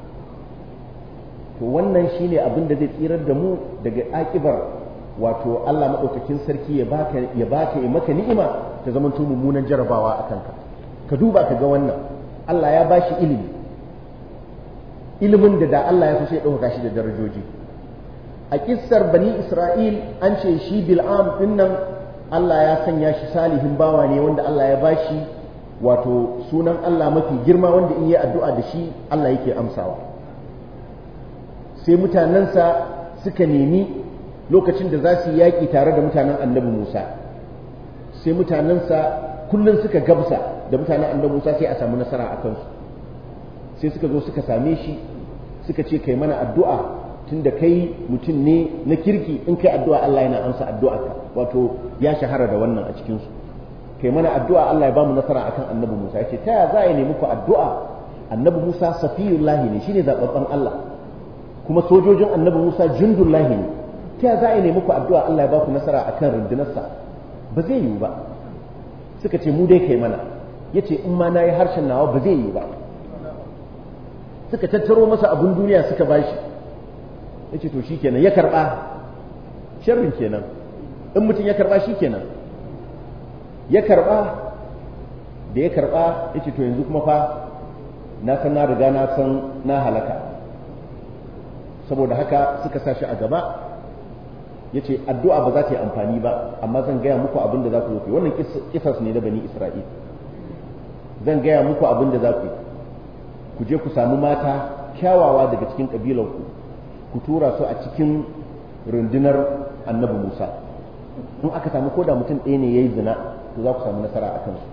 to wannan shine abin da zai tsirar da mu daga akibar wato Allah madaukakin sarki ya baka ya baka ya maka ni'ima ta zaman to mummunan jarabawa a kanka ka duba ka ga wannan Allah ya bashi ilimi ilimin da da Allah ya so sai ya dauka shi da darajoji a kissar bani Isra'il an ce shi Bil'am dinnan Allah ya sanya shi salihin bawa ne wanda Allah ya bashi wato sunan Allah mafi girma wanda in yi addu'a da shi Allah yake amsawa sai mutanensa suka nemi lokacin da za su yi yaƙi tare da mutanen annabi Musa sai mutanensa kullum suka gabsa da mutanen annabi Musa sai a samu nasara a kansu sai suka zo suka same shi suka ce kai mana addu'a tunda kai mutum ne na kirki in kai addu'a Allah yana amsa addu'arka wato ya shahara da wannan a cikinsu kai mana addu'a Allah ya ba mu nasara akan annabi Musa ya ce ta ya za a yi nemi ku addu'a annabi Musa safiyullahi ne shine zababban Allah kuma sojojin annabi Musa jundullahi ne ta za a nemi ku addu'a Allah ya ba ku nasara akan rundunarsa ba zai yiwu ba suka ce mu dai kai mana yace in ma nayi harshen nawa ba zai yiwu ba suka tattaro masa abun duniya suka bashi yace to shikenan ya karba sharrin kenan in mutum ya karba shikenan ya karba da ya karba yace to yanzu kuma fa na san na riga na san na halaka saboda haka suka sa shi a gaba ya ce addu'a ba za ta yi amfani ba amma zan gaya muku abin da za ku yi wannan kisas ne na bani Isra'il zan gaya muku abin da za ku yi ku je ku samu mata kyawawa daga cikin ƙabilanku ku tura su a cikin rundunar annabi Musa in aka samu koda mutum ɗaya ne ya yi zina to za ku samu nasara a kansu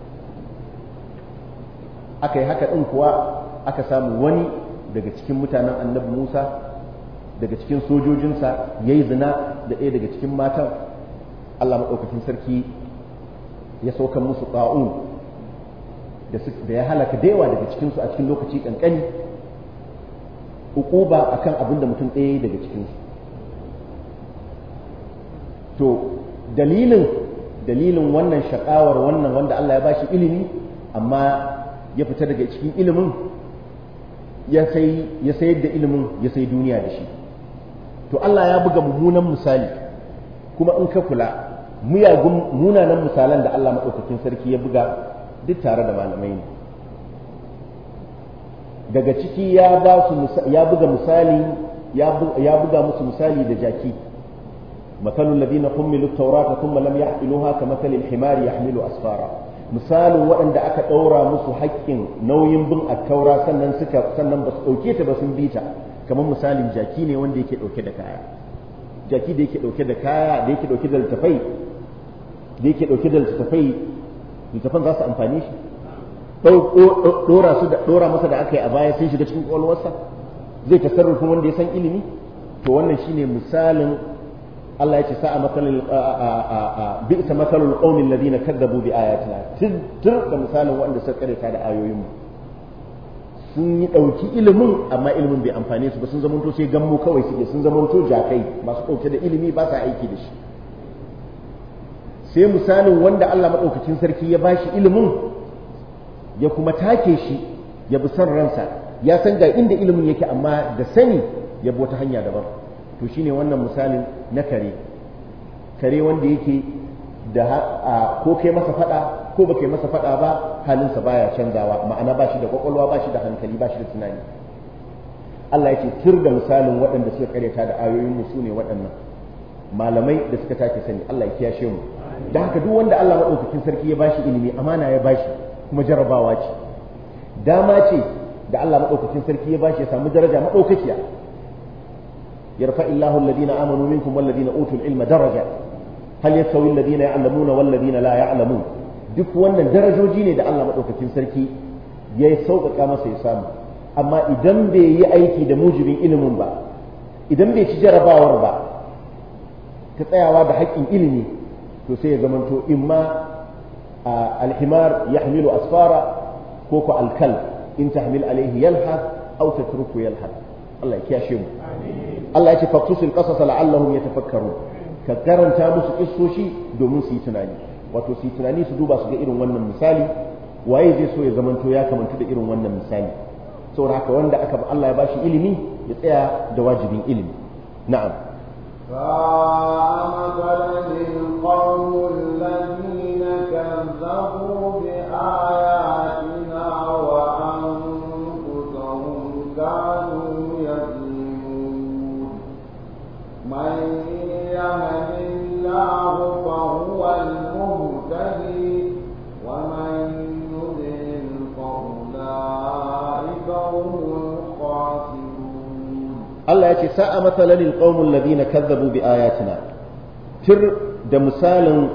aka yi haka ɗin kuwa aka samu wani daga cikin mutanen annabi Musa daga cikin sojojinsa ya yi zina da ɗaya daga cikin matan Allah maɗaukakin sarki ya saukan musu ƙa'un da ya halaka da yawa daga cikinsu a cikin lokaci ƙanƙani uquba akan abin da mutum ɗaya daga cikinsu to dalilin dalilin wannan shaƙawar wannan wanda Allah ya ba shi ilimi amma ya fita daga cikin ilimin ya sayar da ilimin ya sai duniya da shi to Allah ya buga mummunan misali kuma in ka kula muyagun munanan misalan da Allah maɗaukakin sarki ya buga duk tare da malamai ne daga ciki ya ba su ya buga misali ya buga musu misali da jaki matalul ladina hummilu at-taurata thumma lam yahmiluha kamathalil himari yahmilu asfara misalin waɗanda aka ɗaura musu haƙƙin nauyin bin at-taura sannan suka sannan ba su ɗauke ta ba sun bi ta kamar misalin jaki ne wanda yake ɗauke da kaya jaki da yake ɗauke da kaya da yake ɗauke da littafai da yake ɗauke da littafai littafan za su amfani shi dora su da dora masa da aka yi a baya sun shiga cikin kwalwarsa zai tasarrufin wanda ya san ilimi to wannan shine misalin Allah ya ce sa'a masalul bi'sa masalul qaumil ladina kadzabu bi ayatina tur da misalin wanda suka karanta da ayoyin mu sun yi dauki ilimin amma ilimin bai amfane su ba sun zamanto sai gammo kawai suke sun zamanto jakai masu dauke da ilimi ba sa aiki da shi sai misalin wanda Allah madaukakin sarki ya bashi ilimin ya kuma take shi ya bi son ransa ya san ga inda ilimin yake amma da sani ya bi wata hanya daban to shine wannan misalin na kare kare wanda yake da ko kai masa fada ko baka masa fada ba halinsa baya canzawa ma'ana ba shi da kwakwalwa ba shi da hankali ba shi da tunani Allah yake tir da misalin waɗanda suka karyata da ayoyin mu sune waɗannan malamai da suka take sani Allah ya kiyashe mu dan haka duk wanda Allah madaukakin sarki ya bashi ilimi amana ya bashi kuma jarabawa ce dama ce da Allah madaukakin sarki ya bashi ya samu daraja madaukakiya yarfa illahu alladhina amanu minkum walladhina utul ilma daraja hal yastawi alladhina ya'lamuna walladhina la ya'lamun duk wannan darajoji ne da Allah madaukakin sarki ya sauƙaƙa masa ya samu amma idan bai yi aiki da mujibin ilimin ba idan bai ci jarabawar ba ta tsayawa da haƙƙin ilimi to sai ya zamanto imma alhimar yahmilu asfara ko ko alkal in tahmil alayhi yalhath aw tatruku yalhath Allah ya kiyashe mu Allah ya ce faqsusil qasas la'allahum yatafakkarun ka karanta musu kissoshi domin su yi tunani wato su yi tunani su duba su ga irin wannan misali waye zai so ya zamanto ya kamanta da irin wannan misali saboda haka wanda aka ba Allah ya bashi ilimi ya tsaya da wajibin ilimi na'am فَمَثَلًا الْقَوْمُ الَّذِينَ كَذَّبُوا بِآيَاتِنَا وَأَنفُسَهُمْ كَانُوا يَظْلِمُونَ مَن يَهْدِ اللَّهُ فَهُوَ الْمُهْتَدِي وَمَن يُضْلِلْ فَأُولَٰئِكَ هُمُ الْخَاسِرُونَ Allah ya ce sa'a matsalar ilƙaunin ladina kazzabu bi ayatina tir da misalin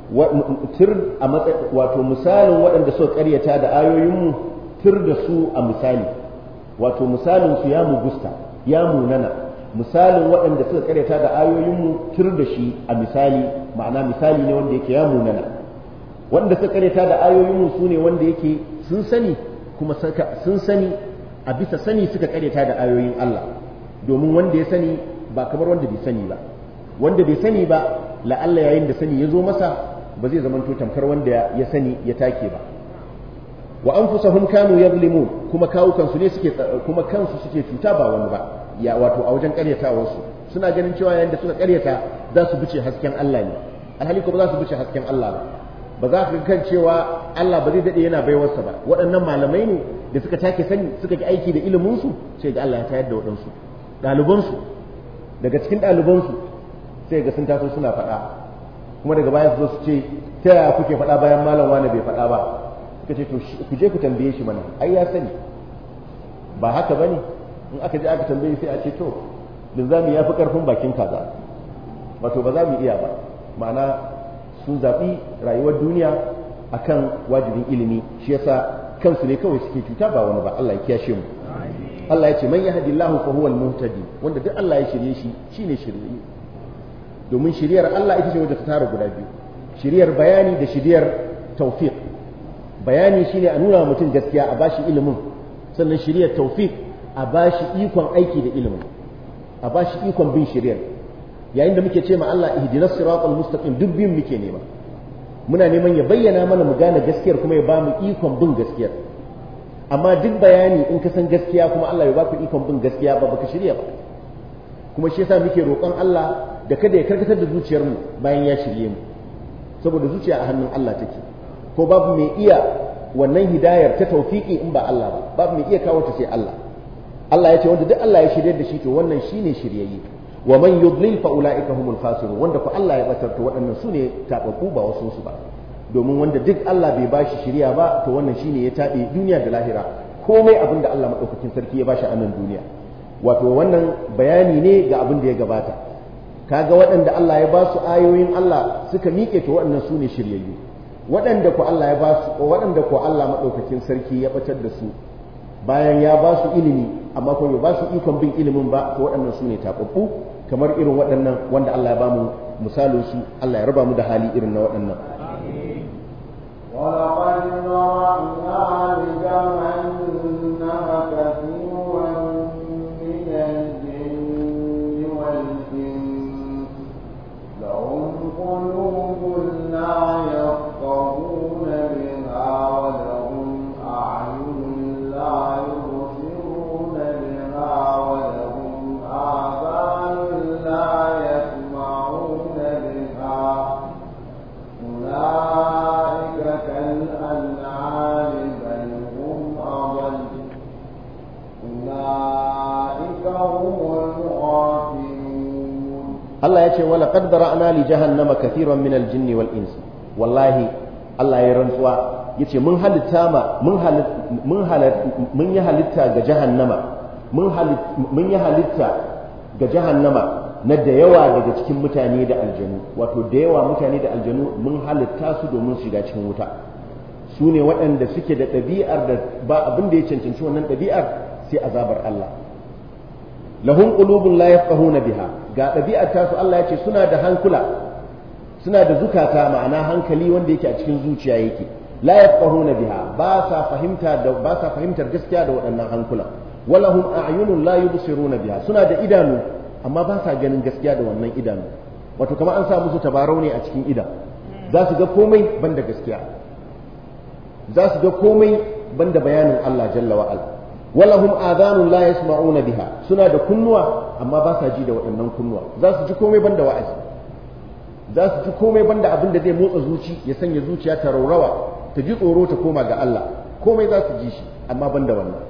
tir a wato misalin waɗanda suka ƙaryata da ayoyinmu tir da su a misali wato misalin su ya mugusta ya munana misalin waɗanda suka ƙaryata da ayoyinmu tir da shi a misali ma'ana misali ne wanda yake ya munana waɗanda suka ƙaryata da ayoyinmu su ne wanda yake sun sani kuma sun sani a bisa sani suka ƙaryata da ayoyin Allah domin wanda ya sani ba kamar wanda bai sani ba wanda bai sani ba la'alla yayin da sani ya zo masa ba zai zamanto tamkar wanda ya sani ya take ba wa anfusahum kanu yadhlimun kuma kawukan su ne suke kuma kansu suke cuta ba wani ba ya wato a wajen karyatawar su suna ganin cewa yayin da suka karyata za su bice hasken Allah ne alhali ko ba za su bice hasken Allah ba ba za ka kan cewa Allah ba zai dade yana baiwarsa ba waɗannan malamai ne da suka take sani suka ki aiki da ilimin su sai ga Allah ya tayar da waɗansu ɗalibansu daga cikin ɗalibansu sai ga sun taso suna faɗa kuma daga baya su zo su ce ta yaya kuke faɗa bayan malam wani bai faɗa ba suka ce to ku je ku tambaye shi mana ai ya sani ba haka bane in aka je aka tambaye sai a ce to linzami ya fi ƙarfin bakin kaza wato ba za mu iya ba ma'ana sun zaɓi rayuwar duniya akan wajibin ilimi shi yasa kansu ne kawai suke cuta ba wani ba Allah ya kiyashe mu Allah ya ce man yahdillahu fa huwal muhtadi wanda duk Allah ya shirye shi shine shirye domin shiriyar Allah ita ce wadda ta tara guda biyu shiriyar bayani da shiriyar tawfiq bayani shine a nuna mutum gaskiya a bashi ilimin sannan shiriyar tawfiq a bashi ikon aiki da ilimin a bashi ikon bin shiriyar yayin da muke ce ma Allah ihdinas siratal mustaqim duk biyun muke nema muna neman ya bayyana mana mu gane gaskiyar kuma ya ba mu ikon bin gaskiyar amma duk bayani in ka san gaskiya kuma Allah ya baka ikon bin gaskiya ba baka shirya ba kuma shi yasa muke roƙon Allah da kada ya karkatar da zuciyar mu bayan ya shirye mu saboda zuciya a hannun Allah take ko babu mai iya wannan hidayar ta tawfiki in ba Allah ba babu mai iya kawo ta sai Allah Allah ya ce wanda duk Allah ya shirye da shi to wannan shine shiryayye wa man yudlil fa ulaika humul khasirun wanda ko Allah ya batar to waɗannan su ne tababbu ba wasu su ba domin wanda duk Allah bai bashi shiriya ba to wannan shine ya tabe duniya da lahira komai abin da Allah madaukakin sarki ya bashi a nan duniya wato wannan bayani ne ga abin da ya gabata kaga waɗanda Allah ya ba su ayoyin Allah suka miƙe to waɗannan su ne shiryayyu waɗanda ku Allah ya ba su waɗanda ku Allah madaukakin sarki ya batar da su bayan ya ba su ilimi amma kuma bai ba su ikon bin ilimin ba to waɗannan su ne tababbu kamar irin waɗannan wanda Allah ya ba mu misalin su Allah ya raba mu da hali irin na waɗannan ولقد ذرأنا لجهنم كثيرا من الجن والإنس لهم قلوب لا يفقهون بها ولهم أعين لا يبصرون بها ولهم آذان لا يسمعون بها أولئك كالأنعام بل هم أضل أولئك هم الغافلون الله يقول ولقد ذرأنا لجهنم كثيرا من الجن والإنس والله الله يرنسوا yace mun halitta ma mun halitta mun halitta mun yi halitta ga jahannama mun halitta mun yi halitta ga jahannama na da yawa daga cikin mutane da aljanu wato da yawa mutane da aljanu mun halitta su domin su shiga cikin wuta su ne waɗanda suke da ɗabi'ar da ba abin da ya cancanci wannan ɗabi'ar sai azabar Allah lahum qulubun la yafqahuna biha ga ɗabi'ar ta su Allah ya ce suna da hankula suna da zukata ma'ana hankali wanda yake a cikin zuciya yake la yafqahuna biha ba sa fahimta da ba sa fahimtar gaskiya da waɗannan hankula walahum a'yunun la yubsiruna biha suna da idanu amma ba sa ganin gaskiya da wannan idanu wato kamar an sa musu tabarau ne a cikin idan za su ga komai banda gaskiya za su ga komai banda bayanin Allah jalla wa ala walahum adhanun la yasma'una biha suna da kunnuwa amma ba sa ji da waɗannan kunnuwa za su ji komai banda wa'azi za su ji komai banda abin da zai motsa zuci ya sanya zuciya ta raurawa ta ji tsoro ta koma ga Allah komai za su ji shi amma banda wannan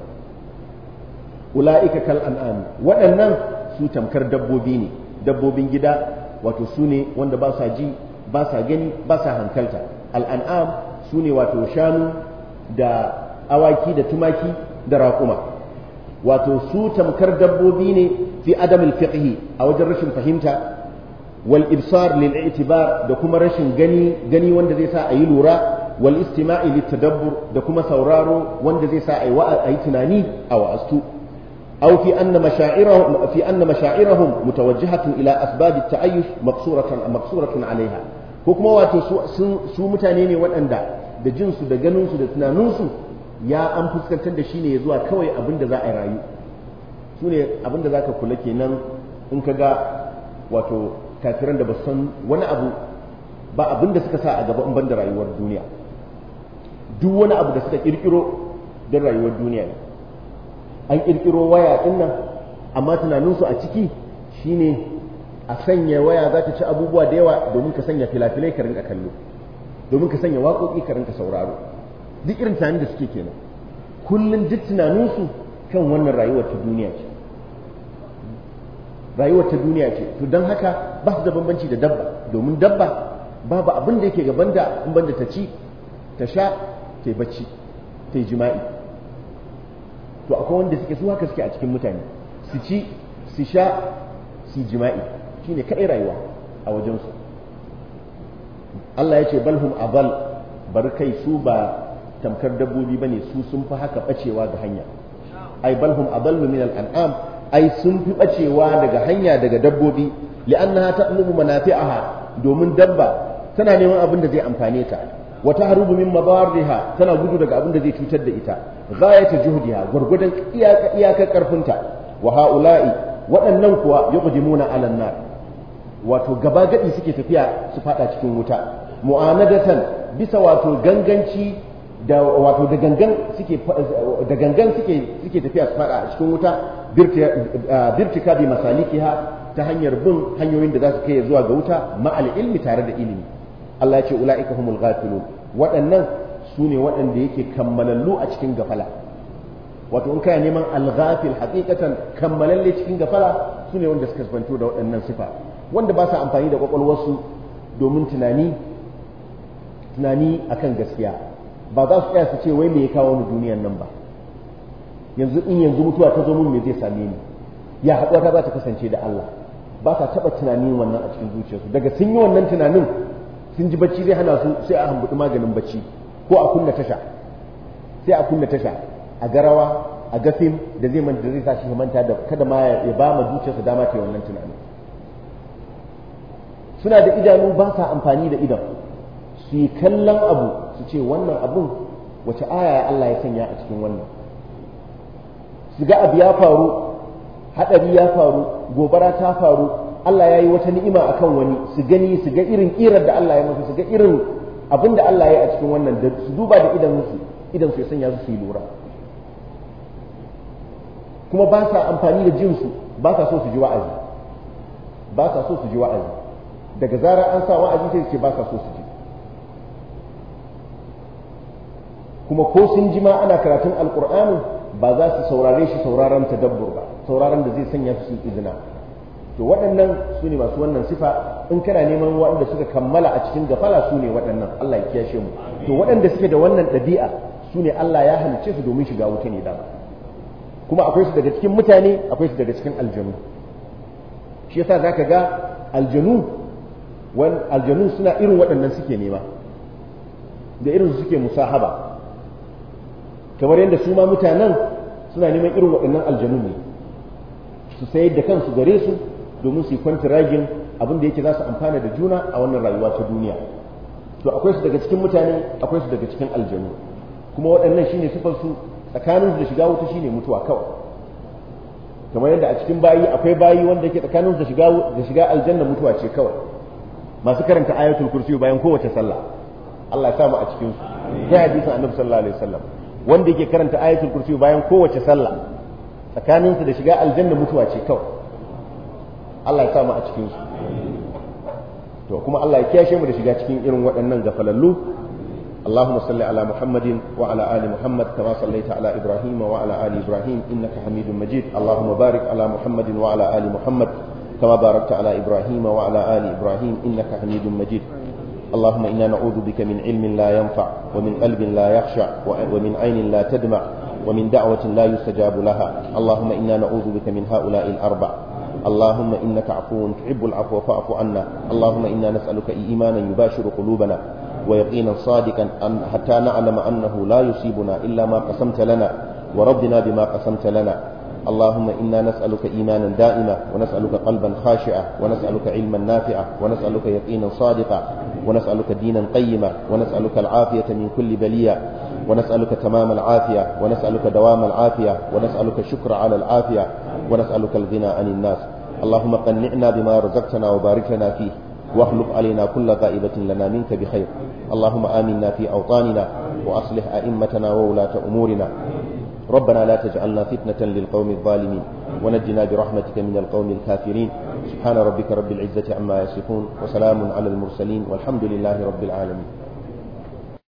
ula'ika kal an'am waɗannan su tamkar dabbobi ne dabbobin gida wato su ne wanda ba sa ji ba sa gani ba sa hankalta al'an'am su ne wato shanu da awaki da tumaki da raƙuma wato su tamkar dabbobi ne fi adamul fiqhi a wajen rashin fahimta wal ibsar lil i'tibar da kuma rashin gani gani wanda zai sa ayi lura wal istima'i lit tadabbur da kuma sauraro wanda zai sa ayi ayi tunani a wa'astu أو في أن مشاعرهم في أن مشاعرهم متوجهة إلى أسباب التعيش مقصورة مقصورة عليها كما واتو سو mutane ne waɗanda da jinsu da ganinsu da tunaninsu ya an fuskantar da shi ne ya zuwa kawai abin da za a rayu su ne abin da za ka kula kenan in ka ga wato kafiran da ba san wani abu ba abin da suka sa a gaba in ban da rayuwar duniya duk wani abu da suka kirkiro don rayuwar duniya ne an kirkiro waya din nan amma tunaninsu a ciki shine a sanya waya za ta ci abubuwa da yawa domin ka sanya filafilai ka rinka kallo domin ka sanya waƙoƙi ka rinka sauraro duk irin tunanin da suke kenan kullum duk tunaninsu kan wannan rayuwar ta duniya ce rayuwar ta duniya ce to don haka ba su da bambanci da dabba domin dabba babu abin da yake gaban da in banda ta ci ta sha ta yi bacci ta yi jima'i to akwai wanda suke su haka suke a cikin mutane su ci su sha su jima'i shine kai rayuwa a wajensu Allah ya ce balhum abal bar kai su ba tamkar dabbobi bane su sun fi haka bacewa ga hanya ai balhum adallu min al-an'am ai sun fi bacewa daga hanya daga dabbobi li'annaha ta'lubu manafi'aha domin dabba tana neman abin da zai amfane ta wa tahrubu min madarriha tana gudu daga abin da zai cutar da ita ghayata juhdiha gurgudan iyaka iyaka karfinta wa haula'i waɗannan kuwa yuqdimuna 'ala an-nar wato gaba gadi suke tafiya su fada cikin wuta mu'anadatan bisa wato ganganci da wato da gangan suke da gangan suke suke tafiya su fada a cikin wuta birtika bi masalikiha ta hanyar bin hanyoyin da za su kai zuwa ga wuta ma'al ilmi tare da ilimi Allah ya ce ula'ika humul ghafilun waɗannan su ne waɗanda yake kammalallu a cikin gafala wato in kana neman al-ghafil haqiqatan kammalalle cikin gafala su ne wanda suka fanto da waɗannan sifa wanda ba sa amfani da kwakwalwarsu domin tunani tunani akan gaskiya ba za su tsaya su ce wai me ya kawo mu duniyan nan ba yanzu in yanzu mutuwa ta zo mun me zai same ni ya haɗuwa ta za ta kasance da Allah ba sa taɓa tunanin wannan a cikin zuciyarsu daga sun yi wannan tunanin sun ji bacci zai hana su sai a hambuɗi maganin bacci ko a kunna tasha sai a kunna tasha a garawa a ga fim da zai manta zai sa shi manta da kada ma ya ba ma zuciyarsa dama ta wannan tunanin. Suna da idanu ba sa amfani da idan su yi kallon abu su ce wannan abun wace aya Allah ya sanya a cikin wannan, su ga abu ya faru, haɗari ya faru, gobara ta faru, Allah ya yi wata ni'ima akan wani, su gani su ga irin ƙirar da Allah ya masa, su ga irin abin da Allah ya yi a cikin wannan, da su duba da idanunsu idan su ya sanya su su yi lura. Kuma ba sa amfani da jinsu, ba sa so su ji wa'azi, ba sa so su ji wa'azi, daga zarar an sa wa'azi sai su ce ba sa so su ji. Kuma ko sun ji ma ana karatun alkur'ani ba za su saurare shi sauraron tadabbur ba, sauraron da zai sanya su su izina. To waɗannan su ne masu wannan sifa, in kana neman waɗanda suka kammala a cikin gafala su ne waɗannan, Allah ya kiyashe mu. To waɗanda suke da wannan ɗabi'a su ne Allah ya halicce su domin shiga wuta ne dama. Kuma akwai su daga cikin mutane, akwai su daga cikin aljanu. Shi yasa zaka ga aljanu wan aljanu suna irin waɗannan suke nema, da irin su suke musahaba. Kamar yadda su ma mutanen suna neman irin waɗannan aljanu ne, su sayar da kansu gare su domin su yi kwantiragin abin da yake za su amfana da juna a wannan rayuwa ta duniya. To akwai su daga cikin mutane, akwai su daga cikin aljanu, kuma waɗannan shine sifar su, tsakanin su da shiga wuta shine mutuwa kawai. Kamar yadda a cikin bayi akwai bayi wanda yake tsakanin su da shiga da shiga aljanna mutuwa ce kawai, masu karanta ayatul kursi bayan kowace sallah. Allah ya samu a cikin su. Sai hadisin Annabi sallallahu alaihi wasallam wanda yake karanta ayatul kursi bayan kowace sallah tsakaninsu da shiga aljanna mutuwa ce kawai. Allah ya samu a cikin su. To kuma Allah ya kiyashe mu da shiga cikin irin waɗannan gafalallu. Allahumma salli ala Muhammadin wa ala ali Muhammad kama sallaita ala Ibrahim wa ala ali Ibrahim innaka Hamidum Majid. Allahumma barik ala Muhammadin wa ala ali Muhammad kama barakta ala Ibrahim wa ala ali Ibrahim innaka Hamidum Majid. اللهم إنا نعوذ بك من علم لا ينفع ومن قلب لا يخشع ومن عين لا تدمع ومن دعوة لا يستجاب لها. اللهم إنا نعوذ بك من هؤلاء الأربع. اللهم إنك عفو تحب العفو فاعف عنا. اللهم إنا نسألك إيمانا يباشر قلوبنا ويقينا صادقا أن حتى نعلم أنه لا يصيبنا إلا ما قسمت لنا وربنا بما قسمت لنا. اللهم إنا نسألك إيمانا دائما ونسألك قلبا خاشعا ونسألك علما نافعا ونسألك يقينا صادقا ونسألك دينا قيما ونسألك العافية من كل بلية ونسألك تمام العافية ونسألك دوام العافية ونسألك الشكر على العافية ونسألك الغنى عن الناس. اللهم قنعنا بما رزقتنا وبارك لنا فيه واخلق علينا كل غائبة لنا منك بخير. اللهم آمنا في أوطاننا وأصلح أئمتنا وولاة أمورنا. ربنا لا تجعلنا فتنة للقوم الظالمين ونجنا برحمتك من القوم الكافرين. سبحان ربك رب العزة عما يصفون وسلام على المرسلين والحمد لله رب العالمين.